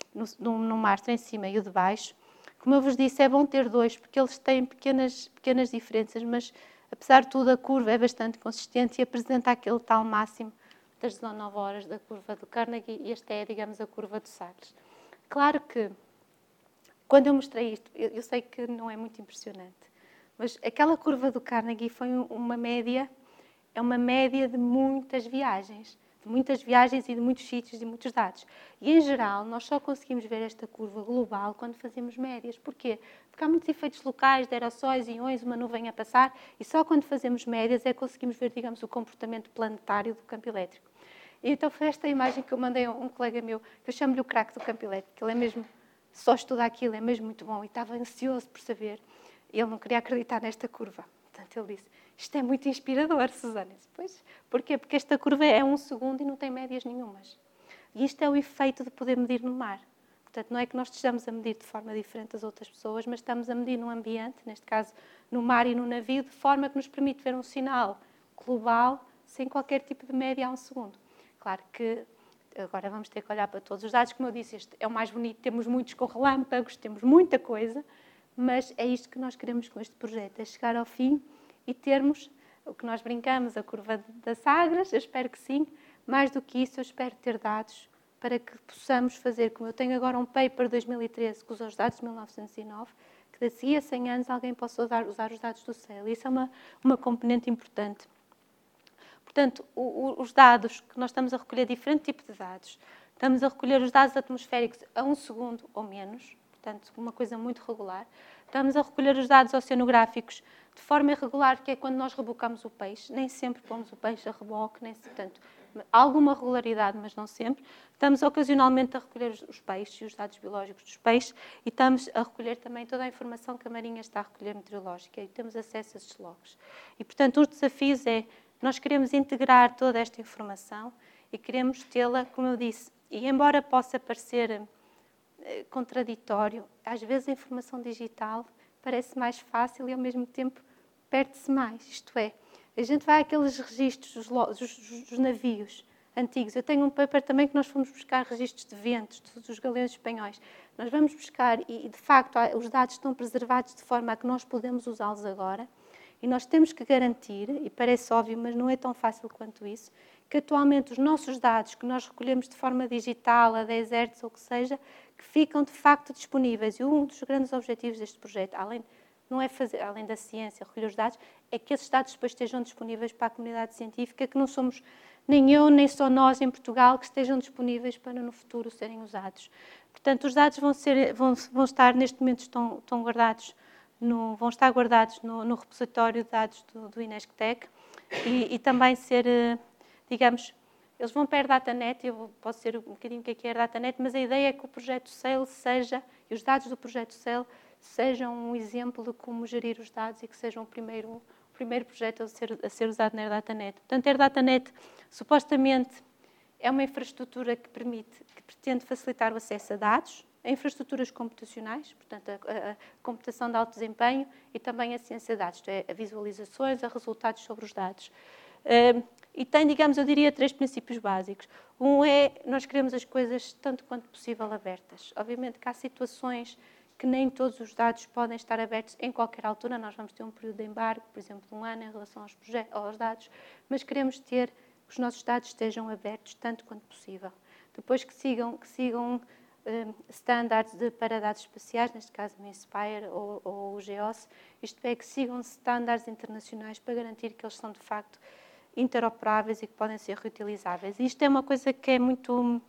no, no, no mastro em cima e o de baixo. Como eu vos disse, é bom ter dois, porque eles têm pequenas, pequenas diferenças, mas, apesar de tudo, a curva é bastante consistente e apresenta aquele tal máximo das dezanove horas da curva do Carnegie, e esta é, digamos, a curva do Sagres. Claro que, quando eu mostrei isto, eu, eu sei que não é muito impressionante, mas aquela curva do Carnegie foi uma média, é uma média de muitas viagens, de muitas viagens e de muitos sítios e muitos dados. E, em geral, nós só conseguimos ver esta curva global quando fazemos médias. Porquê? Porque há muitos efeitos locais, de aerossóis, íons, uma nuvem a passar, e só quando fazemos médias é que conseguimos ver, digamos, o comportamento planetário do campo elétrico. E então foi esta imagem que eu mandei a um colega meu, que eu chamo-lhe o craque do campo elétrico, que ele é mesmo, só estuda aquilo, é mesmo muito bom, e estava ansioso por saber. E ele não queria acreditar nesta curva. Portanto, ele disse, isto é muito inspirador, Susana. Disse, pois, porquê? Porque esta curva é um segundo e não tem médias nenhumas. E isto é o efeito de poder medir no mar. Portanto, não é que nós estejamos a medir de forma diferente das outras pessoas, mas estamos a medir no ambiente, neste caso no mar e no navio, de forma que nos permite ver um sinal global sem qualquer tipo de média a um segundo. Claro que agora vamos ter que olhar para todos os dados. Como eu disse, este é o mais bonito, temos muitos com relâmpagos, temos muita coisa, mas é isto que nós queremos com este projeto, é chegar ao fim e termos o que nós brincamos, a curva das Sagres, eu espero que sim. Mais do que isso, eu espero ter dados para que possamos fazer, como eu tenho agora um paper de dois mil e treze que usa os dados de mil novecentos e nove, que daqui a cem anos alguém possa usar, usar os dados do céu. E isso é uma, uma componente importante. Portanto, o, o, os dados que nós estamos a recolher, diferente tipo de dados. Estamos a recolher os dados atmosféricos a um segundo ou menos, portanto, uma coisa muito regular. Estamos a recolher os dados oceanográficos de forma irregular, que é quando nós rebocamos o peixe. Nem sempre pomos o peixe a reboque, nem se tanto. Há alguma regularidade, mas não sempre. Estamos ocasionalmente a recolher os, os peixes e os dados biológicos dos peixes, e estamos a recolher também toda a informação que a Marinha está a recolher meteorológica, e temos acesso a esses logs. E, portanto, um dos desafios é, nós queremos integrar toda esta informação e queremos tê-la, como eu disse, e embora possa parecer eh, contraditório, às vezes a informação digital parece mais fácil e, ao mesmo tempo, perde-se mais. Isto é, a gente vai àqueles registros dos, dos, dos navios antigos. Eu tenho um paper também que nós fomos buscar registros de ventos dos galeões espanhóis. Nós vamos buscar e, de facto, os dados estão preservados de forma a que nós podemos usá-los agora. E nós temos que garantir, e parece óbvio, mas não é tão fácil quanto isso, que atualmente os nossos dados que nós recolhemos de forma digital, a dez hertz ou o que seja, que ficam de facto disponíveis. E um dos grandes objetivos deste projeto, além, não é fazer, além da ciência, recolher os dados, é que esses dados depois estejam disponíveis para a comunidade científica, que não somos nem eu, nem só nós em Portugal, que estejam disponíveis para no futuro serem usados. Portanto, os dados vão, ser, vão, vão estar, neste momento, estão, estão guardados No, vão estar guardados no, no repositório de dados do, do INESCTEC e, e também ser, digamos, eles vão para a AirDataNet, eu posso ser um bocadinho o que é que é a AirDataNet, mas a ideia é que o projeto SAIL seja, e os dados do projeto SAIL sejam um exemplo de como gerir os dados e que sejam o primeiro, o primeiro projeto a ser, a ser usado na AirDataNet. Portanto, a AirDataNet, supostamente, é uma infraestrutura que permite, que pretende facilitar o acesso a dados, a infraestruturas computacionais, portanto, a, a, a computação de alto desempenho e também a ciência de dados, isto é, a visualizações, a resultados sobre os dados. Uh, e tem, digamos, eu diria, três princípios básicos. Um é, nós queremos as coisas tanto quanto possível abertas. Obviamente que há situações que nem todos os dados podem estar abertos em qualquer altura. Nós vamos ter um período de embargo, por exemplo, de um ano em relação aos, aos dados, mas queremos ter que os nossos dados estejam abertos tanto quanto possível. Depois que sigam, que sigam standards de, para dados espaciais, neste caso o INSPIRE ou, ou o GEOS, isto é, que sigam standards internacionais para garantir que eles são, de facto, interoperáveis e que podem ser reutilizáveis. E isto é uma coisa que é muito,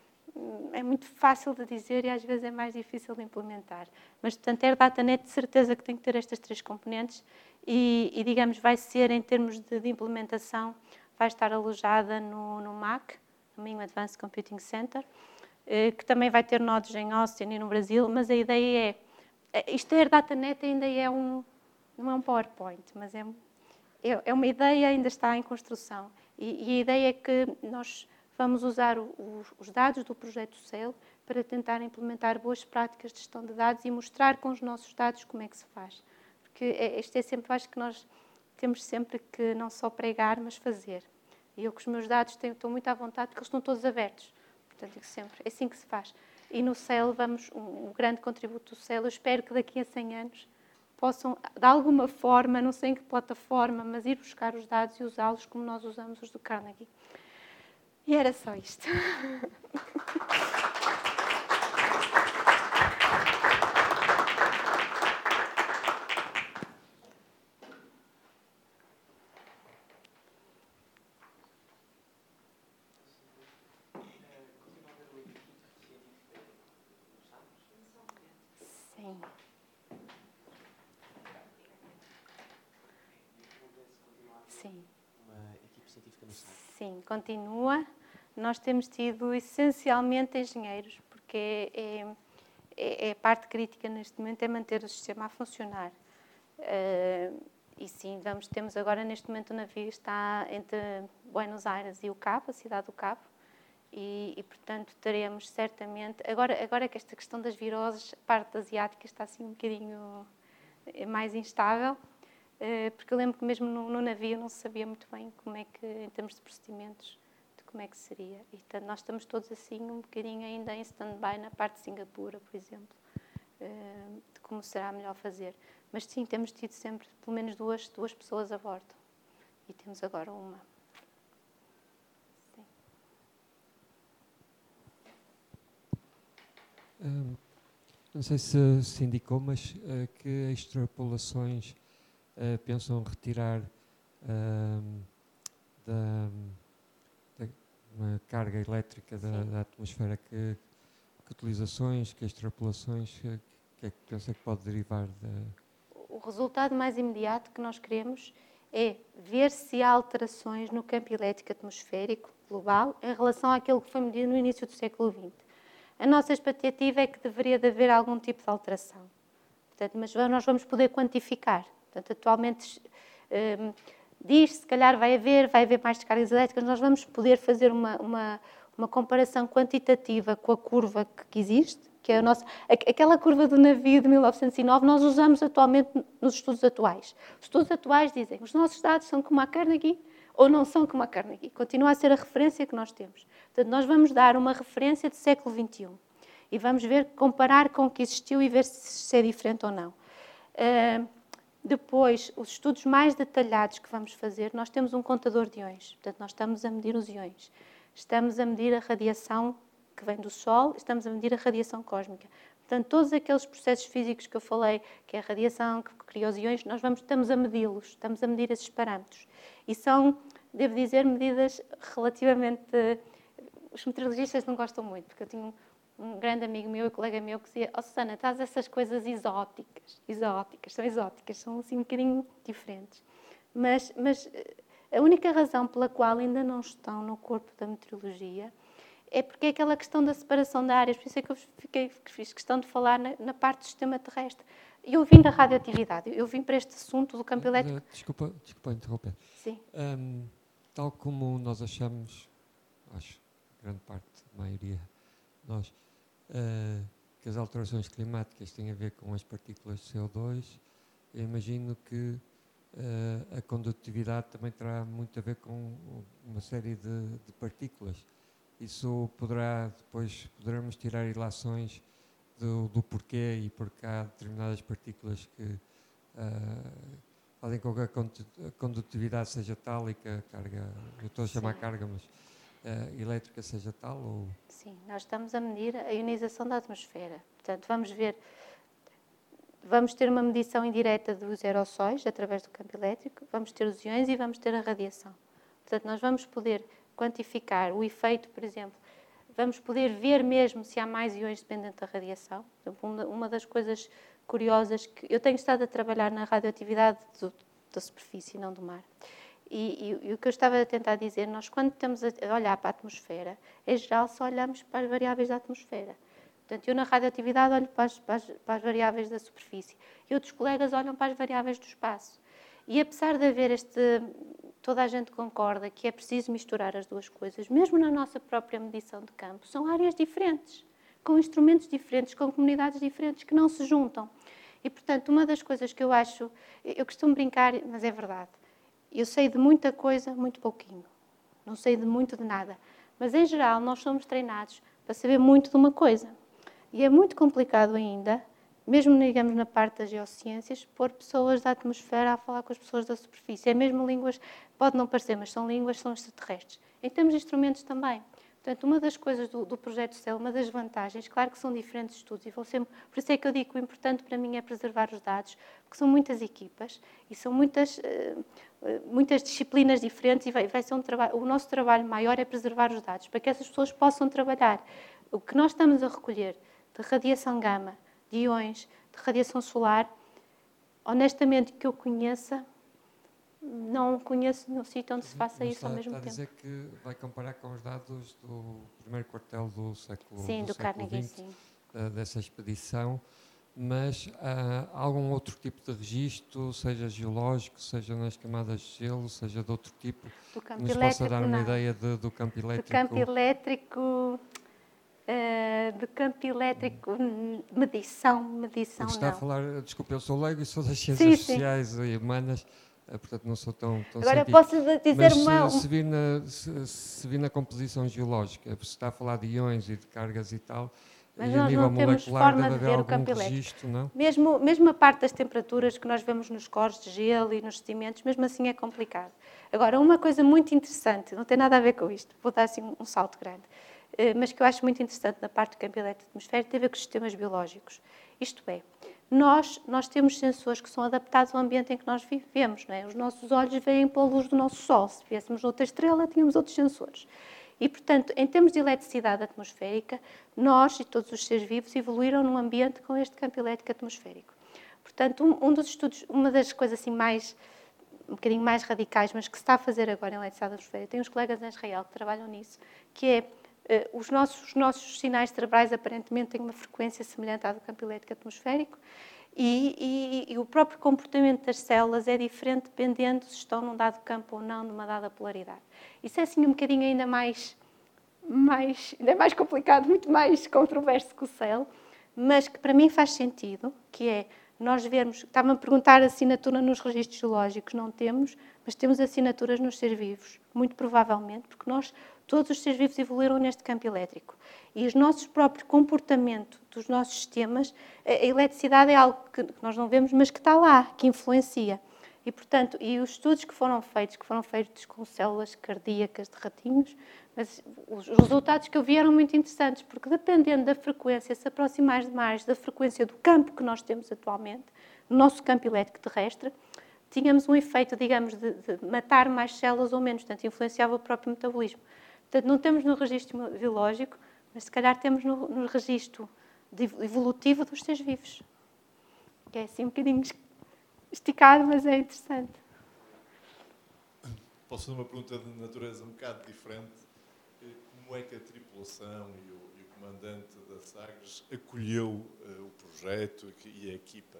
é muito fácil de dizer e às vezes é mais difícil de implementar. Mas, portanto, a AirDataNet de certeza que tem que ter estas três componentes e, e digamos, vai ser, em termos de, de implementação, vai estar alojada no, no M A C, no Minho Advanced Computing Center, que também vai ter nodos em Austin e no Brasil, mas a ideia é, isto a AirDataNet ainda é um, não é um PowerPoint, mas é, é uma ideia, ainda está em construção. E, e a ideia é que nós vamos usar os, os dados do projeto SAIL para tentar implementar boas práticas de gestão de dados e mostrar com os nossos dados como é que se faz. Porque isto é sempre, acho que nós temos sempre que não só pregar, mas fazer. E eu com os meus dados tenho, estou muito à vontade porque eles estão todos abertos. Portanto, digo sempre, é assim que se faz. e no C E L vamos, um, um grande contributo do C E L, eu espero que daqui a cem anos possam, de alguma forma, não sei em que plataforma, mas ir buscar os dados e usá-los como nós usamos os do Carnegie. E era só isto. Sim. Sim. Uma equipe científica no SAGS? Sim, continua. Nós temos tido essencialmente engenheiros, porque é, é, é a parte crítica neste momento é manter o sistema a funcionar. Uh, e sim, vamos, temos agora neste momento o navio está entre Buenos Aires e o Cabo, a cidade do Cabo, e, e portanto teremos certamente, agora, agora que esta questão das viroses, a parte asiática está assim um bocadinho mais instável, uh, porque eu lembro que mesmo no, no navio não se sabia muito bem como é que, em termos de procedimentos, como é que seria. E portanto, nós estamos todos assim um bocadinho ainda em stand-by na parte de Singapura, por exemplo, de como será melhor fazer. Mas sim, temos tido sempre pelo menos duas, duas pessoas a bordo. E temos agora uma. Sim. Hum, não sei se se indicou, mas uh, que extrapolações uh, pensam retirar uh, da... uma carga elétrica da, da atmosfera, que, que utilizações, que extrapolações, que, que é que pensa que pode derivar da... O resultado mais imediato que nós queremos é ver se há alterações no campo elétrico atmosférico global em relação àquilo que foi medido no início do século vinte. A nossa expectativa é que deveria de haver algum tipo de alteração. Portanto, mas nós vamos poder quantificar. Portanto, atualmente... Hum, diz, se calhar vai haver, vai haver mais descargas elétricas, nós vamos poder fazer uma, uma, uma comparação quantitativa com a curva que, que existe, que é a nossa, aquela curva do navio de mil novecentos e nove, nós usamos atualmente nos estudos atuais. Os estudos atuais dizem que os nossos dados são como a Carnegie ou não são como a Carnegie. Continua a ser a referência que nós temos. Portanto, nós vamos dar uma referência do século vinte e um e vamos ver, comparar com o que existiu e ver se é diferente ou não. Uh, Depois, os estudos mais detalhados que vamos fazer, nós temos um contador de íons. Portanto, nós estamos a medir os íons. Estamos a medir a radiação que vem do Sol, estamos a medir a radiação cósmica. Portanto, todos aqueles processos físicos que eu falei, que é a radiação, que cria os íons, nós vamos, estamos a medi-los, estamos a medir esses parâmetros. E são, devo dizer, medidas relativamente... Os meteorologistas não gostam muito, porque eu tinha um, um grande amigo meu e colega meu que dizia: oh, Susana, estás essas coisas exóticas. Exóticas, são exóticas, são assim um bocadinho diferentes. Mas, mas a única razão pela qual ainda não estão no corpo da meteorologia é porque é aquela questão da separação de áreas. Por isso é que eu fiquei, fiz questão de falar na, na parte do sistema terrestre. E eu vim da radioatividade, eu vim para este assunto do campo elétrico. Desculpa, desculpa interromper. Sim. Um, tal como nós achamos, acho, grande parte, a maioria de nós, uh, que as alterações climáticas têm a ver com as partículas de C O dois, eu imagino que uh, a condutividade também terá muito a ver com uma série de, de partículas. Isso poderá, depois, poderemos tirar ilações do, do porquê e porque há determinadas partículas que uh, fazem com que a condutividade seja tal e que a carga, eu estou a chamar Sim. carga, mas uh, elétrica seja tal? Ou... Sim, nós estamos a medir a ionização da atmosfera. Portanto, vamos ver, vamos ter uma medição indireta dos aerossóis através do campo elétrico, vamos ter os íons e vamos ter a radiação. Portanto, nós vamos poder quantificar o efeito, por exemplo, vamos poder ver mesmo se há mais íons dependente da radiação. Uma das coisas curiosas que eu tenho estado a trabalhar na radioatividade do, da superfície, não do mar. E, e, e o que eu estava a tentar dizer, nós quando estamos a olhar para a atmosfera, em geral só olhamos para as variáveis da atmosfera. Portanto, eu na radioatividade olho para as, para as, para as variáveis da superfície e outros colegas olham para as variáveis do espaço. E apesar de haver este... Toda a gente concorda que é preciso misturar as duas coisas, mesmo na nossa própria medição de campo. São áreas diferentes, com instrumentos diferentes, com comunidades diferentes, que não se juntam. E, portanto, uma das coisas que eu acho... Eu costumo brincar, mas é verdade. Eu sei de muita coisa, muito pouquinho. Não sei de muito de nada. Mas, em geral, nós somos treinados para saber muito de uma coisa. E é muito complicado ainda, mesmo, digamos, na parte das geociências, pôr pessoas da atmosfera a falar com as pessoas da superfície. É mesmo línguas, pode não parecer, mas são línguas, são extraterrestres. Em termos de instrumentos também. Portanto, uma das coisas do, do projeto C E L, uma das vantagens, claro que são diferentes estudos, e vão sempre, por isso é que eu digo que o importante para mim é preservar os dados, porque são muitas equipas e são muitas, uh, muitas disciplinas diferentes, e vai, vai ser um trabalho, o nosso trabalho maior é preservar os dados, para que essas pessoas possam trabalhar. O que nós estamos a recolher de radiação gama, de íons, de radiação solar, honestamente, que eu conheça, não conheço nenhum sítio onde se faça isso ao mesmo tempo. Está a dizer que vai comparar com os dados do primeiro quartel do século vinte, sim, do Carnegie, sim. Dessa expedição, mas há algum outro tipo de registro, seja geológico, seja nas camadas de gelo, seja de outro tipo, do campo que nos elétrico, possa dar uma não. ideia de, do campo elétrico? Do campo elétrico, uh, do campo elétrico, medição, medição Porque está não. a falar, desculpe, eu sou leigo e sou das ciências sim, sociais sim. e humanas, portanto não sou tão, tão Agora científico. posso dizer Mas uma... se, se, vir na, se, se vir na composição geológica, se está a falar de íons e de cargas e tal, Mas e a nós nível não temos molecular forma deve de haver ver o algum campo elétrico. registro, não? Mesmo, mesmo a parte das temperaturas que nós vemos nos cores de gelo e nos sedimentos, mesmo assim é complicado. Agora, uma coisa muito interessante, não tem nada a ver com isto, vou dar assim um salto grande, mas que eu acho muito interessante na parte do campo elétrico atmosférico, tem a ver com os sistemas biológicos. Isto é, nós, nós temos sensores que são adaptados ao ambiente em que nós vivemos, não é? Os nossos olhos veem pela luz do nosso Sol. Se viéssemos outra estrela, tínhamos outros sensores. E, portanto, em termos de eletricidade atmosférica, nós e todos os seres vivos evoluíram num ambiente com este campo elétrico atmosférico. Portanto, um, um dos estudos, uma das coisas assim mais, um bocadinho mais radicais, mas que se está a fazer agora em eletricidade atmosférica, tem uns colegas em Israel que trabalham nisso, que é uh, os, nossos, os nossos sinais cerebrais aparentemente têm uma frequência semelhante à do campo elétrico atmosférico, E, e, e o próprio comportamento das células é diferente dependendo se estão num dado campo ou não, numa dada polaridade. Isso é assim um bocadinho ainda mais, mais, ainda mais complicado, muito mais controverso que o C E L, mas que para mim faz sentido, que é nós vermos, estava a perguntar a assinatura nos registros geológicos, não temos, mas temos assinaturas nos seres vivos, muito provavelmente, porque nós, todos os seres vivos evoluíram neste campo elétrico. E os nossos próprios comportamentos dos nossos sistemas, a eletricidade é algo que nós não vemos, mas que está lá, que influencia. E, portanto, e os estudos que foram feitos, que foram feitos com células cardíacas de ratinhos, mas os resultados que eu vi eram muito interessantes, porque dependendo da frequência, se aproximar mais da frequência do campo que nós temos atualmente, no nosso campo elétrico terrestre, tínhamos um efeito, digamos, de, de matar mais células ou menos, portanto, influenciava o próprio metabolismo. Portanto, não temos no registro biológico, mas se calhar temos no, no registro evolutivo dos seres vivos. Que é assim um bocadinho esticado, mas é interessante. Posso fazer uma pergunta de natureza um bocado diferente? Como é que a tripulação e o, e o comandante da Sagres acolheu uh, o projeto e a equipa?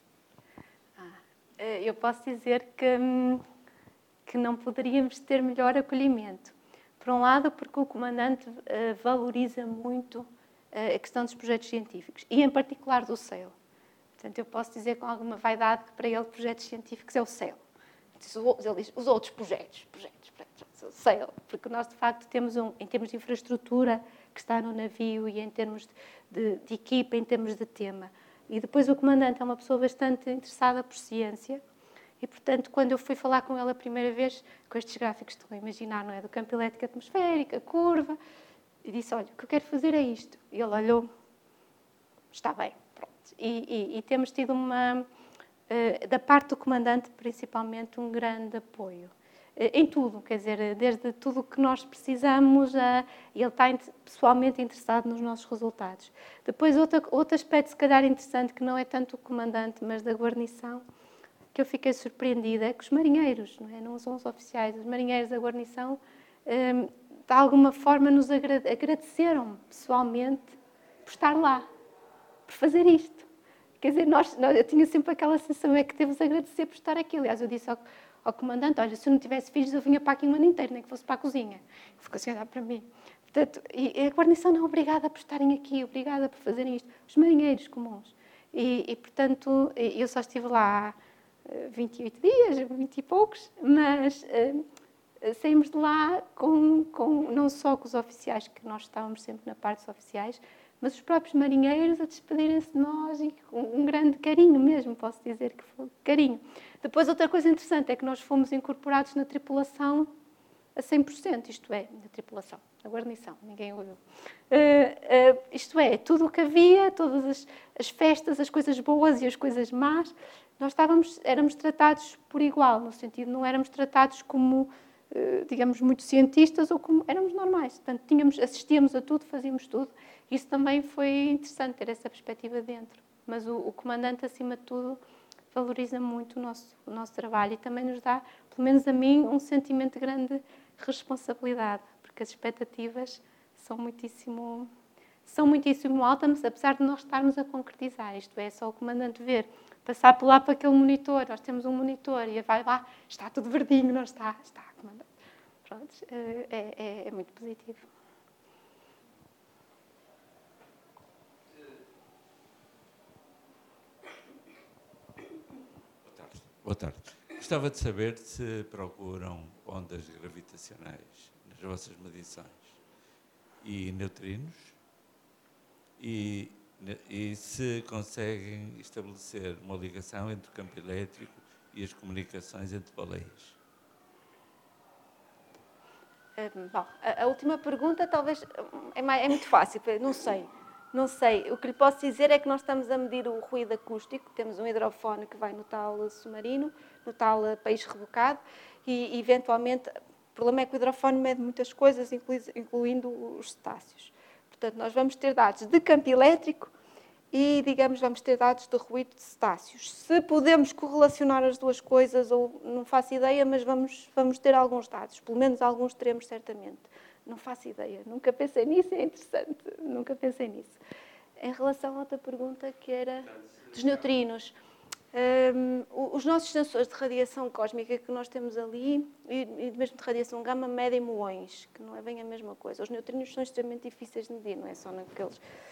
Ah, eu posso dizer que, que não poderíamos ter melhor acolhimento. Por um lado, porque o comandante uh, valoriza muito uh, a questão dos projetos científicos, e em particular do C E L. Portanto, eu posso dizer com alguma vaidade que para ele projetos científicos é o C E L. Ele diz os outros projetos, projetos, projetos, o C E L, porque nós de facto temos um, em termos de infraestrutura que está no navio e em termos de, de, de equipa, em termos de tema. E depois o comandante é uma pessoa bastante interessada por ciência. E, portanto, quando eu fui falar com ele a primeira vez, com estes gráficos, estão a imaginar, não é? Do campo elétrico atmosférico, a curva, e disse, olha, o que eu quero fazer é isto. E ele olhou, está bem, pronto. E, e, e temos tido uma, uh, da parte do comandante, principalmente, um grande apoio. Uh, em tudo, quer dizer, desde tudo o que nós precisamos, uh, ele está pessoalmente interessado nos nossos resultados. Depois, outro, outro aspecto, se calhar, interessante, que não é tanto o comandante, mas da guarnição, que eu fiquei surpreendida, é que os marinheiros, não é? Não são os oficiais, os marinheiros da guarnição, de alguma forma nos agradeceram pessoalmente por estar lá, por fazer isto. Quer dizer, nós, eu tinha sempre aquela sensação, é que devo-vos agradecer por estar aqui. Aliás, eu disse ao, ao comandante, olha, se eu não tivesse filhos, eu vinha para aqui um ano inteiro, nem que fosse para a cozinha. Ele ficou assim a olhar para mim. Portanto, e a guarnição, não, obrigada por estarem aqui, obrigada por fazerem isto. Os marinheiros comuns. E, e portanto, eu só estive lá vinte e oito dias, vinte e poucos, mas uh, saímos de lá com, com, não só com os oficiais, que nós estávamos sempre na parte dos oficiais, mas os próprios marinheiros a despedirem-se de nós e com um grande carinho mesmo, posso dizer que foi carinho. Depois, outra coisa interessante é que nós fomos incorporados na tripulação a cem por cento, isto é, na tripulação, na guarnição, ninguém ouviu. Uh, uh, isto é, tudo o que havia, todas as, as festas, as coisas boas e as coisas más, nós estávamos, éramos tratados por igual, no sentido, não éramos tratados como, uh, digamos, muito cientistas ou como, éramos normais. Portanto, tínhamos, assistíamos a tudo, fazíamos tudo. Isso também foi interessante, ter essa perspectiva dentro. Mas o, o comandante, acima de tudo, valoriza muito o nosso, o nosso trabalho e também nos dá, pelo menos a mim, um sentimento de grande responsabilidade, porque as expectativas são muitíssimo, são muitíssimo altas, apesar de nós estarmos a concretizar. Isto é, só o comandante ver, passar por lá para aquele monitor, nós temos um monitor e vai lá, está tudo verdinho, não está? Está, comandante. Pronto, é, é, é muito positivo. Boa tarde. Boa tarde. Gostava de saber se procuram ondas gravitacionais nas vossas medições e neutrinos e, e se conseguem estabelecer uma ligação entre o campo elétrico e as comunicações entre baleias. Bom, a, a última pergunta talvez é, mais, é muito fácil, não sei. Não sei, o que lhe posso dizer é que nós estamos a medir o ruído acústico, temos um hidrofone que vai no tal submarino, no tal peixe rebocado, e eventualmente, o problema é que o hidrofone mede muitas coisas, incluindo os cetáceos. Portanto, nós vamos ter dados de campo elétrico e, digamos, vamos ter dados de ruído de cetáceos. Se podemos correlacionar as duas coisas, ou não faço ideia, mas vamos, vamos ter alguns dados, pelo menos alguns teremos certamente. Não faço ideia, nunca pensei nisso, é interessante, nunca pensei nisso. Em relação a outra pergunta, que era dos neutrinos, um, os nossos sensores de radiação cósmica que nós temos ali, e mesmo de radiação gama, medem muões, que não é bem a mesma coisa. Os neutrinos são extremamente difíceis de medir, não é só naqueles,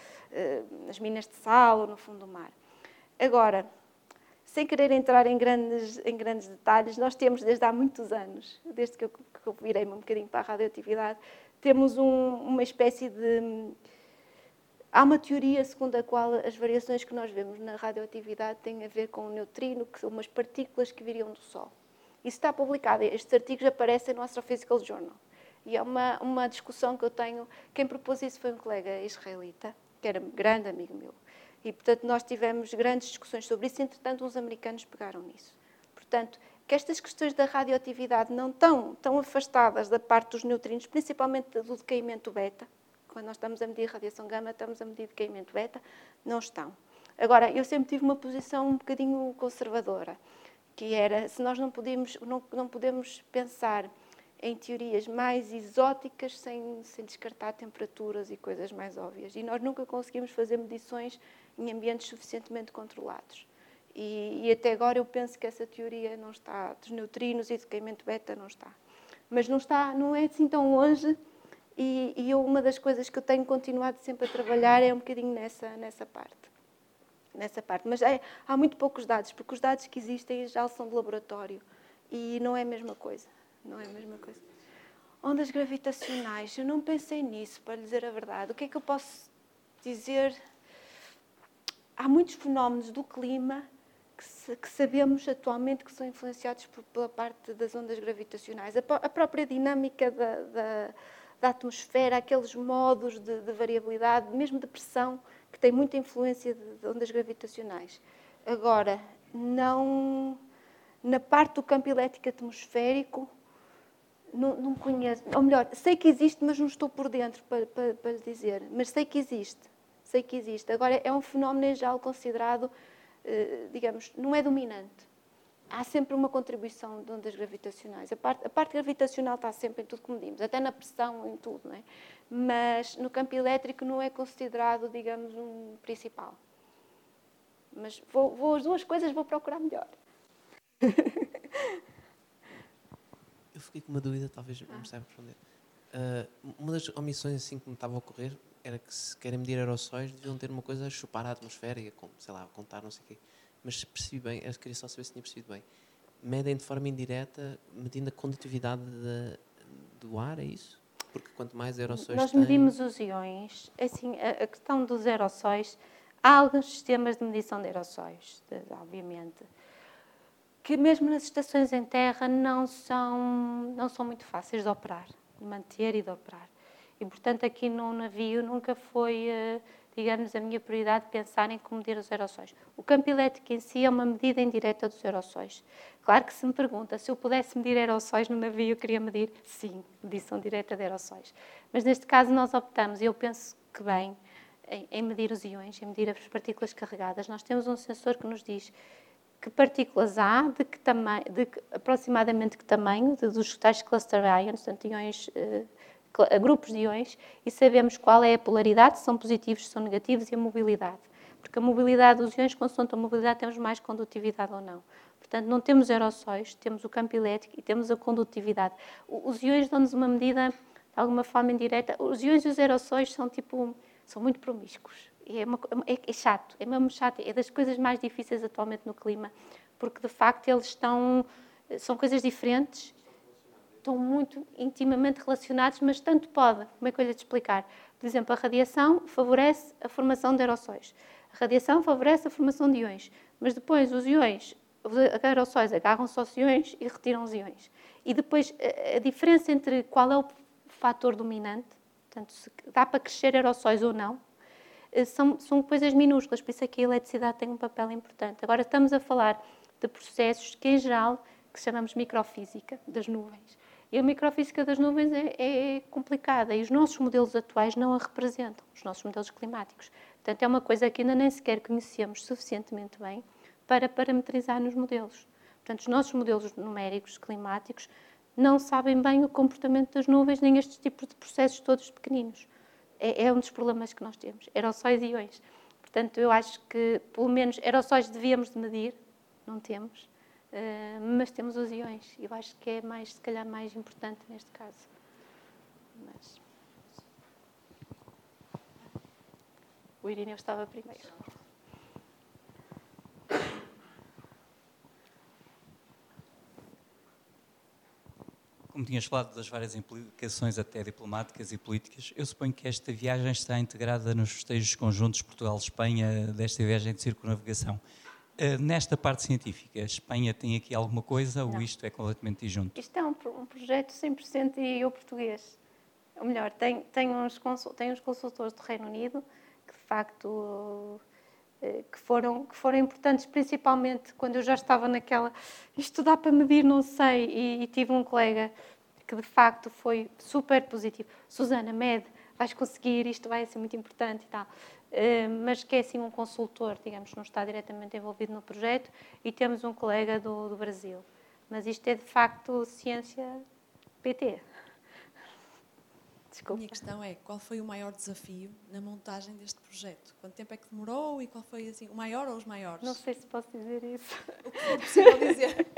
uh, nas minas de sal ou no fundo do mar. Agora, sem querer entrar em grandes, em grandes detalhes, nós temos desde há muitos anos, desde que eu, que eu virei-me um bocadinho para a radioatividade, temos um, uma espécie de... Há uma teoria segundo a qual as variações que nós vemos na radioatividade têm a ver com o neutrino, que são umas partículas que viriam do Sol. Isso está publicado, estes artigos aparecem no Astrophysical Journal. E é uma, uma discussão que eu tenho... Quem propôs isso foi um colega israelita, que era um grande amigo meu. E, portanto, nós tivemos grandes discussões sobre isso, entretanto, os americanos pegaram nisso. Portanto, que estas questões da radioatividade não estão tão afastadas da parte dos neutrinos, principalmente do decaimento beta. Quando nós estamos a medir radiação gama, estamos a medir decaimento beta, não estão. Agora, eu sempre tive uma posição um bocadinho conservadora, que era, se nós não podemos, não, não podemos pensar em teorias mais exóticas sem, sem descartar temperaturas e coisas mais óbvias. E nós nunca conseguimos fazer medições em ambientes suficientemente controlados. E, e até agora eu penso que essa teoria não está, dos neutrinos e do decaimento beta não está. Mas não está, não é assim tão longe, e, e eu, uma das coisas que eu tenho continuado sempre a trabalhar é um bocadinho nessa, nessa parte. Nessa parte. Mas é, há muito poucos dados, porque os dados que existem já são de laboratório, e não é a mesma coisa. Não é a mesma coisa. Ondas gravitacionais, eu não pensei nisso, para lhe dizer a verdade. O que é que eu posso dizer? Há muitos fenómenos do clima que, se, que sabemos atualmente que são influenciados por, pela parte das ondas gravitacionais. A, a própria dinâmica da, da, da atmosfera, aqueles modos de, de variabilidade, mesmo de pressão, que tem muita influência de, de ondas gravitacionais. Agora, não, na parte do campo elétrico atmosférico, não, não conheço. Ou melhor, sei que existe, mas não estou por dentro para, para, para lhe dizer. Mas sei que existe. Sei que existe. Agora, é um fenómeno em geral considerado, digamos, não é dominante. Há sempre uma contribuição de ondas gravitacionais. A parte, a parte gravitacional está sempre em tudo que medimos, até na pressão, em tudo, não é? Mas no campo elétrico não é considerado, digamos, um principal. Mas vou, vou as duas coisas vou procurar melhor. Eu fiquei com uma dúvida, talvez não me saiba responder. Uh, uma das omissões assim que me estava a ocorrer era que, se querem medir aerossóis, deviam ter uma coisa a chupar a atmosfera e a, sei lá, a contar, não sei o quê. Mas percebi bem, eu queria só saber se tinha percebido bem. Medem de forma indireta, medindo a condutividade de, do ar, é isso? Porque quanto mais aerossóis Nós tem... medimos os iões. Assim, a, a questão dos aerossóis, há alguns sistemas de medição de aerossóis, de, obviamente, que mesmo nas estações em terra não são, não são muito fáceis de operar, de manter e de operar. E, portanto, aqui no navio nunca foi, digamos, a minha prioridade pensar em como medir os aerossóis. O campo elétrico em si é uma medida indireta dos aerossóis. Claro que se me pergunta se eu pudesse medir aerossóis no navio, eu queria medir, sim, medição direta de aerossóis. Mas neste caso nós optamos, e eu penso que bem, em, em medir os íons, em medir as partículas carregadas. Nós temos um sensor que nos diz que partículas há, de que tamanho, de que, aproximadamente que tamanho, de, dos tais cluster ions, portanto, íons, eh, grupos de íons, e sabemos qual é a polaridade, se são positivos, se são negativos, e a mobilidade. Porque a mobilidade dos íons, consoante a mobilidade, temos mais condutividade ou não. Portanto, não temos aerossóis, temos o campo elétrico e temos a condutividade. Os íons dão-nos uma medida, de alguma forma indireta. Os íons e os aerossóis são, tipo, são muito promíscuos. É, uma, é, é chato, é mesmo chato. É das coisas mais difíceis atualmente no clima, porque, de facto, eles estão... São coisas diferentes, estão muito intimamente relacionados, mas tanto pode. Como é que eu lhe de explicar? Por exemplo, a radiação favorece a formação de aerossóis. A radiação favorece a formação de íons. Mas depois os íons, os aerossóis agarram-se aos íons e retiram os íons. E depois a, a diferença entre qual é o fator dominante, portanto, se dá para crescer aerossóis ou não, são, são coisas minúsculas. Por isso é que a eletricidade tem um papel importante. Agora estamos a falar de processos que, em geral, que chamamos microfísica das nuvens. E a microfísica das nuvens é, é complicada e os nossos modelos atuais não a representam, os nossos modelos climáticos. Portanto, é uma coisa que ainda nem sequer conhecemos suficientemente bem para parametrizar nos modelos. Portanto, os nossos modelos numéricos climáticos não sabem bem o comportamento das nuvens nem estes tipos de processos todos pequeninos. É, é um dos problemas que nós temos, aerossóis e íons. Portanto, eu acho que, pelo menos, aerossóis devíamos de medir, não temos. Uh, mas temos os íons, e eu acho que é mais, se calhar, mais importante neste caso. Mas... O Irineu estava primeiro. Como tinhas falado das várias implicações até diplomáticas e políticas, eu suponho que esta viagem está integrada nos festejos conjuntos Portugal-Espanha, desta viagem de circunnavegação. Uh, nesta parte científica, a Espanha tem aqui alguma coisa Não. Ou isto é completamente disjunto? Isto é um, um projeto cem por cento e eu português. Ou melhor, tem, tem, uns consul, tem uns consultores do Reino Unido que, de facto, uh, que, foram, que foram importantes, principalmente quando eu já estava naquela... Isto dá para medir, não sei. E, e tive um colega que, de facto, foi super positivo. Susana, mede, vais conseguir, isto vai ser muito importante e tal. Uh, mas que é assim um consultor, digamos, não está diretamente envolvido no projeto, e temos um colega do, do Brasil. Mas isto é, de facto, ciência P T. Desculpa. A minha questão é, qual foi o maior desafio na montagem deste projeto? Quanto tempo é que demorou e qual foi assim, o maior ou os maiores? Não sei se posso dizer isso. O que for possível dizer.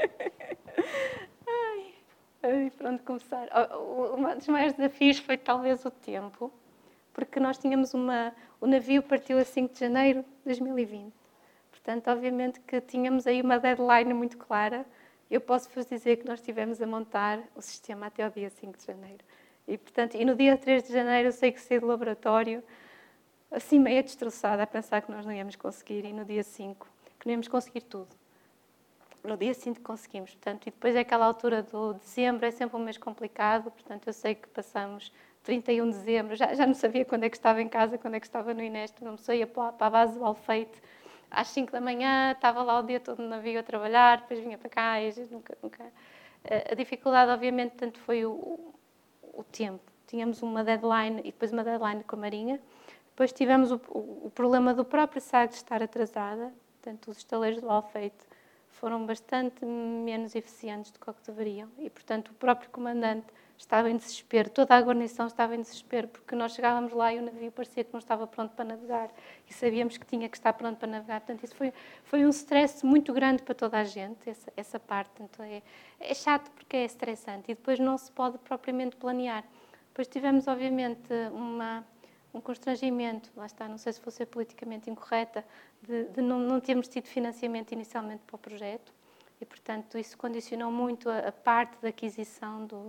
Ai, ai, por onde começar? Um dos maiores desafios foi talvez o tempo, porque nós tínhamos uma... O navio partiu a cinco de janeiro de dois mil e vinte. Portanto, obviamente que tínhamos aí uma deadline muito clara. Eu posso-vos dizer que nós estivemos a montar o sistema até ao dia cinco de janeiro. E, portanto, e no dia três de janeiro eu sei que saí do laboratório assim meio destroçada a pensar que nós não íamos conseguir, e no dia cinco que não íamos conseguir tudo. No dia cinco conseguimos, portanto, e depois é aquela altura do dezembro, é sempre um mês complicado, portanto, eu sei que passamos trinta e um de dezembro, já, já não sabia quando é que estava em casa, quando é que estava no Ineste, não sei, ia para a base do Alfeite, às cinco da manhã, estava lá o dia todo no navio a trabalhar, depois vinha para cá e nunca... nunca... A dificuldade, obviamente, tanto foi o, o tempo. Tínhamos uma deadline e depois uma deadline com a Marinha. Depois tivemos o, o, o problema do próprio Sagres estar atrasada, portanto, os estaleiros do Alfeite foram bastante menos eficientes do que o que deveriam e, portanto, o próprio comandante estava em desespero, toda a guarnição estava em desespero, porque nós chegávamos lá e o navio parecia que não estava pronto para navegar e sabíamos que tinha que estar pronto para navegar. Portanto, isso foi, foi um stress muito grande para toda a gente, essa, essa parte. Então, é, é chato porque é estressante e depois não se pode propriamente planear. Depois tivemos, obviamente, uma, um constrangimento, lá está, não sei se vou ser politicamente incorreta, de, de não, não termos tido financiamento inicialmente para o projeto e, portanto, isso condicionou muito a, a parte da aquisição do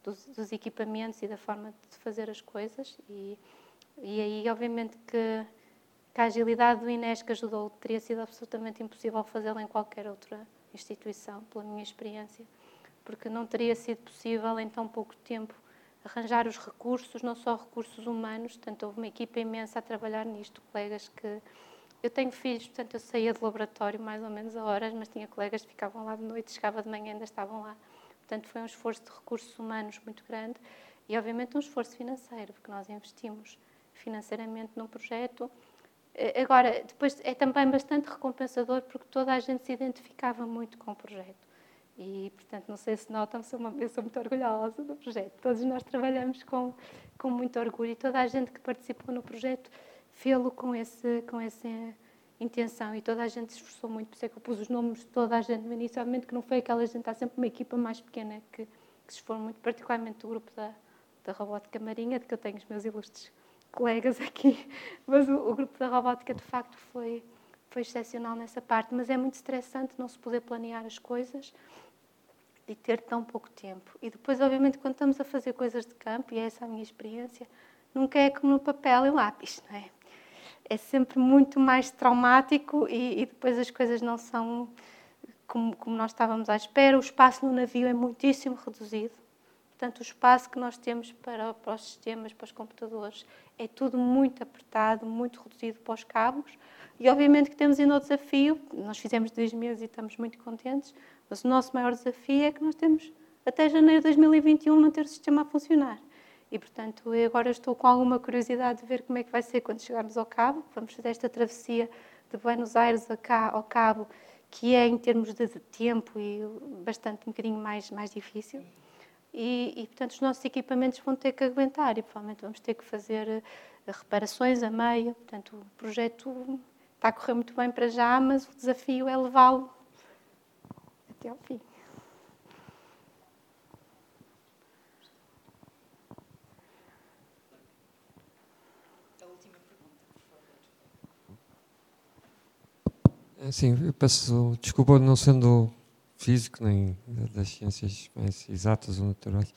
dos, dos equipamentos e da forma de fazer as coisas. E, e aí, obviamente, que, que a agilidade do INESC ajudou. Teria sido absolutamente impossível fazê-lo em qualquer outra instituição, pela minha experiência, porque não teria sido possível, em tão pouco tempo, arranjar os recursos, não só recursos humanos, portanto, houve uma equipa imensa a trabalhar nisto, colegas que... Eu tenho filhos, portanto, eu saía do laboratório mais ou menos a horas, mas tinha colegas que ficavam lá de noite, chegava de manhã e ainda estavam lá. Portanto, foi um esforço de recursos humanos muito grande e, obviamente, um esforço financeiro, porque nós investimos financeiramente num projeto. Agora, depois é também bastante recompensador, porque toda a gente se identificava muito com o projeto. E, portanto, não sei se notam, sou uma, eu sou muito orgulhosa do projeto. Todos nós trabalhamos com, com muito orgulho e toda a gente que participou no projeto fê-lo com, esse, com essa intenção e toda a gente se esforçou muito. Por isso é que eu pus os nomes de toda a gente no início, obviamente que não foi aquela gente, há sempre uma equipa mais pequena que, que se esforçou muito, particularmente do grupo da, da Robótica Marinha, de que eu tenho os meus ilustres colegas aqui, mas o, o grupo da Robótica, de facto, foi, foi excepcional nessa parte. Mas é muito estressante não se poder planear as coisas e ter tão pouco tempo. E depois, obviamente, quando estamos a fazer coisas de campo, e é essa a minha experiência, nunca é como no papel e lápis, não é? É sempre muito mais traumático e, e depois as coisas não são como, como nós estávamos à espera. O espaço no navio é muitíssimo reduzido. Portanto, o espaço que nós temos para, para os sistemas, para os computadores, é tudo muito apertado, muito reduzido para os cabos. E, obviamente, que temos ainda o desafio, nós fizemos dois meses e estamos muito contentes, mas o nosso maior desafio é que nós temos, até janeiro de dois mil e vinte e um, manter o sistema a funcionar. E, portanto, eu agora estou com alguma curiosidade de ver como é que vai ser quando chegarmos ao Cabo. Vamos fazer esta travessia de Buenos Aires a cá, ao Cabo, que é, em termos de tempo, e bastante um bocadinho mais, mais difícil. E, e, portanto, os nossos equipamentos vão ter que aguentar e, provavelmente, vamos ter que fazer reparações a meio. Portanto, o projeto está a correr muito bem para já, mas o desafio é levá-lo até ao fim. Sim, eu peço desculpa não sendo físico nem das ciências mais exatas ou naturais,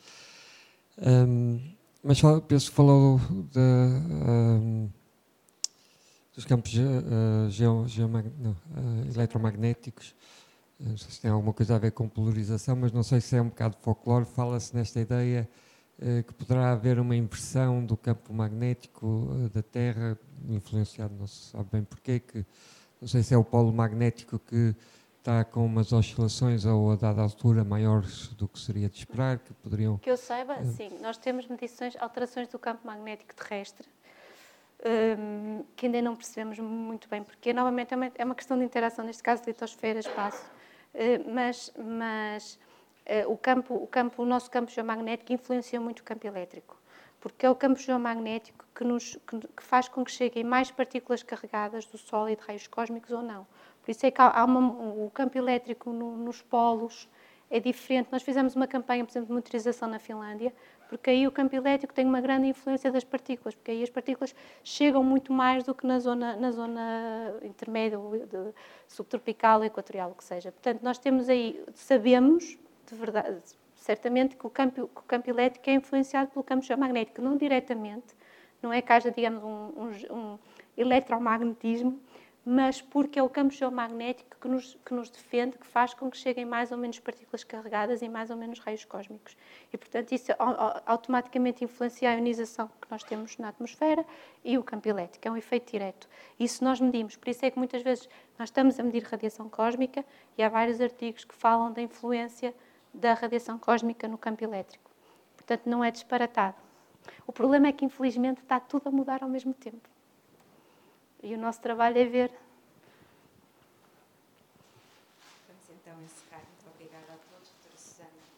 um, mas penso que falou de, um, dos campos uh, geo, geomag, não, uh, eletromagnéticos. Não sei se tem alguma coisa a ver com polarização, mas não sei se é um bocado de folclore. Fala-se nesta ideia uh, que poderá haver uma inversão do campo magnético uh, da Terra, influenciado, não se sabe bem porquê, que não sei se é o polo magnético que está com umas oscilações ou a dada altura maiores do que seria de esperar, que poderiam... Que eu saiba, uh, sim. Nós temos medições, alterações do campo magnético terrestre, um, que ainda não percebemos muito bem, porque novamente é uma, é uma questão de interação, neste caso de litosfera, espaço, uh, mas, mas uh, o, campo, o, campo, o nosso campo geomagnético influencia muito o campo elétrico, porque é o campo geomagnético que, nos, que, que faz com que cheguem mais partículas carregadas do Sol e de raios cósmicos ou não. Por isso é que há, há uma, o campo elétrico no, nos polos é diferente. Nós fizemos uma campanha, por exemplo, de monitorização na Finlândia, porque aí o campo elétrico tem uma grande influência das partículas, porque aí as partículas chegam muito mais do que na zona, na zona intermédia, de, subtropical, equatorial, o que seja. Portanto, nós temos aí, sabemos, de verdade, certamente que o, campo, que o campo elétrico é influenciado pelo campo geomagnético, não diretamente, não é que haja, digamos, um, um, um eletromagnetismo, mas porque é o campo geomagnético que nos, que nos defende, que faz com que cheguem mais ou menos partículas carregadas e mais ou menos raios cósmicos. E, portanto, isso automaticamente influencia a ionização que nós temos na atmosfera e o campo elétrico. É um efeito direto. Isso nós medimos. Por isso é que muitas vezes nós estamos a medir radiação cósmica e há vários artigos que falam da influência da radiação cósmica no campo elétrico. Portanto, não é disparatado. O problema é que, infelizmente, está tudo a mudar ao mesmo tempo. E o nosso trabalho é ver. Vamos então encerrar. Muito obrigada a todos. Doutora Susana.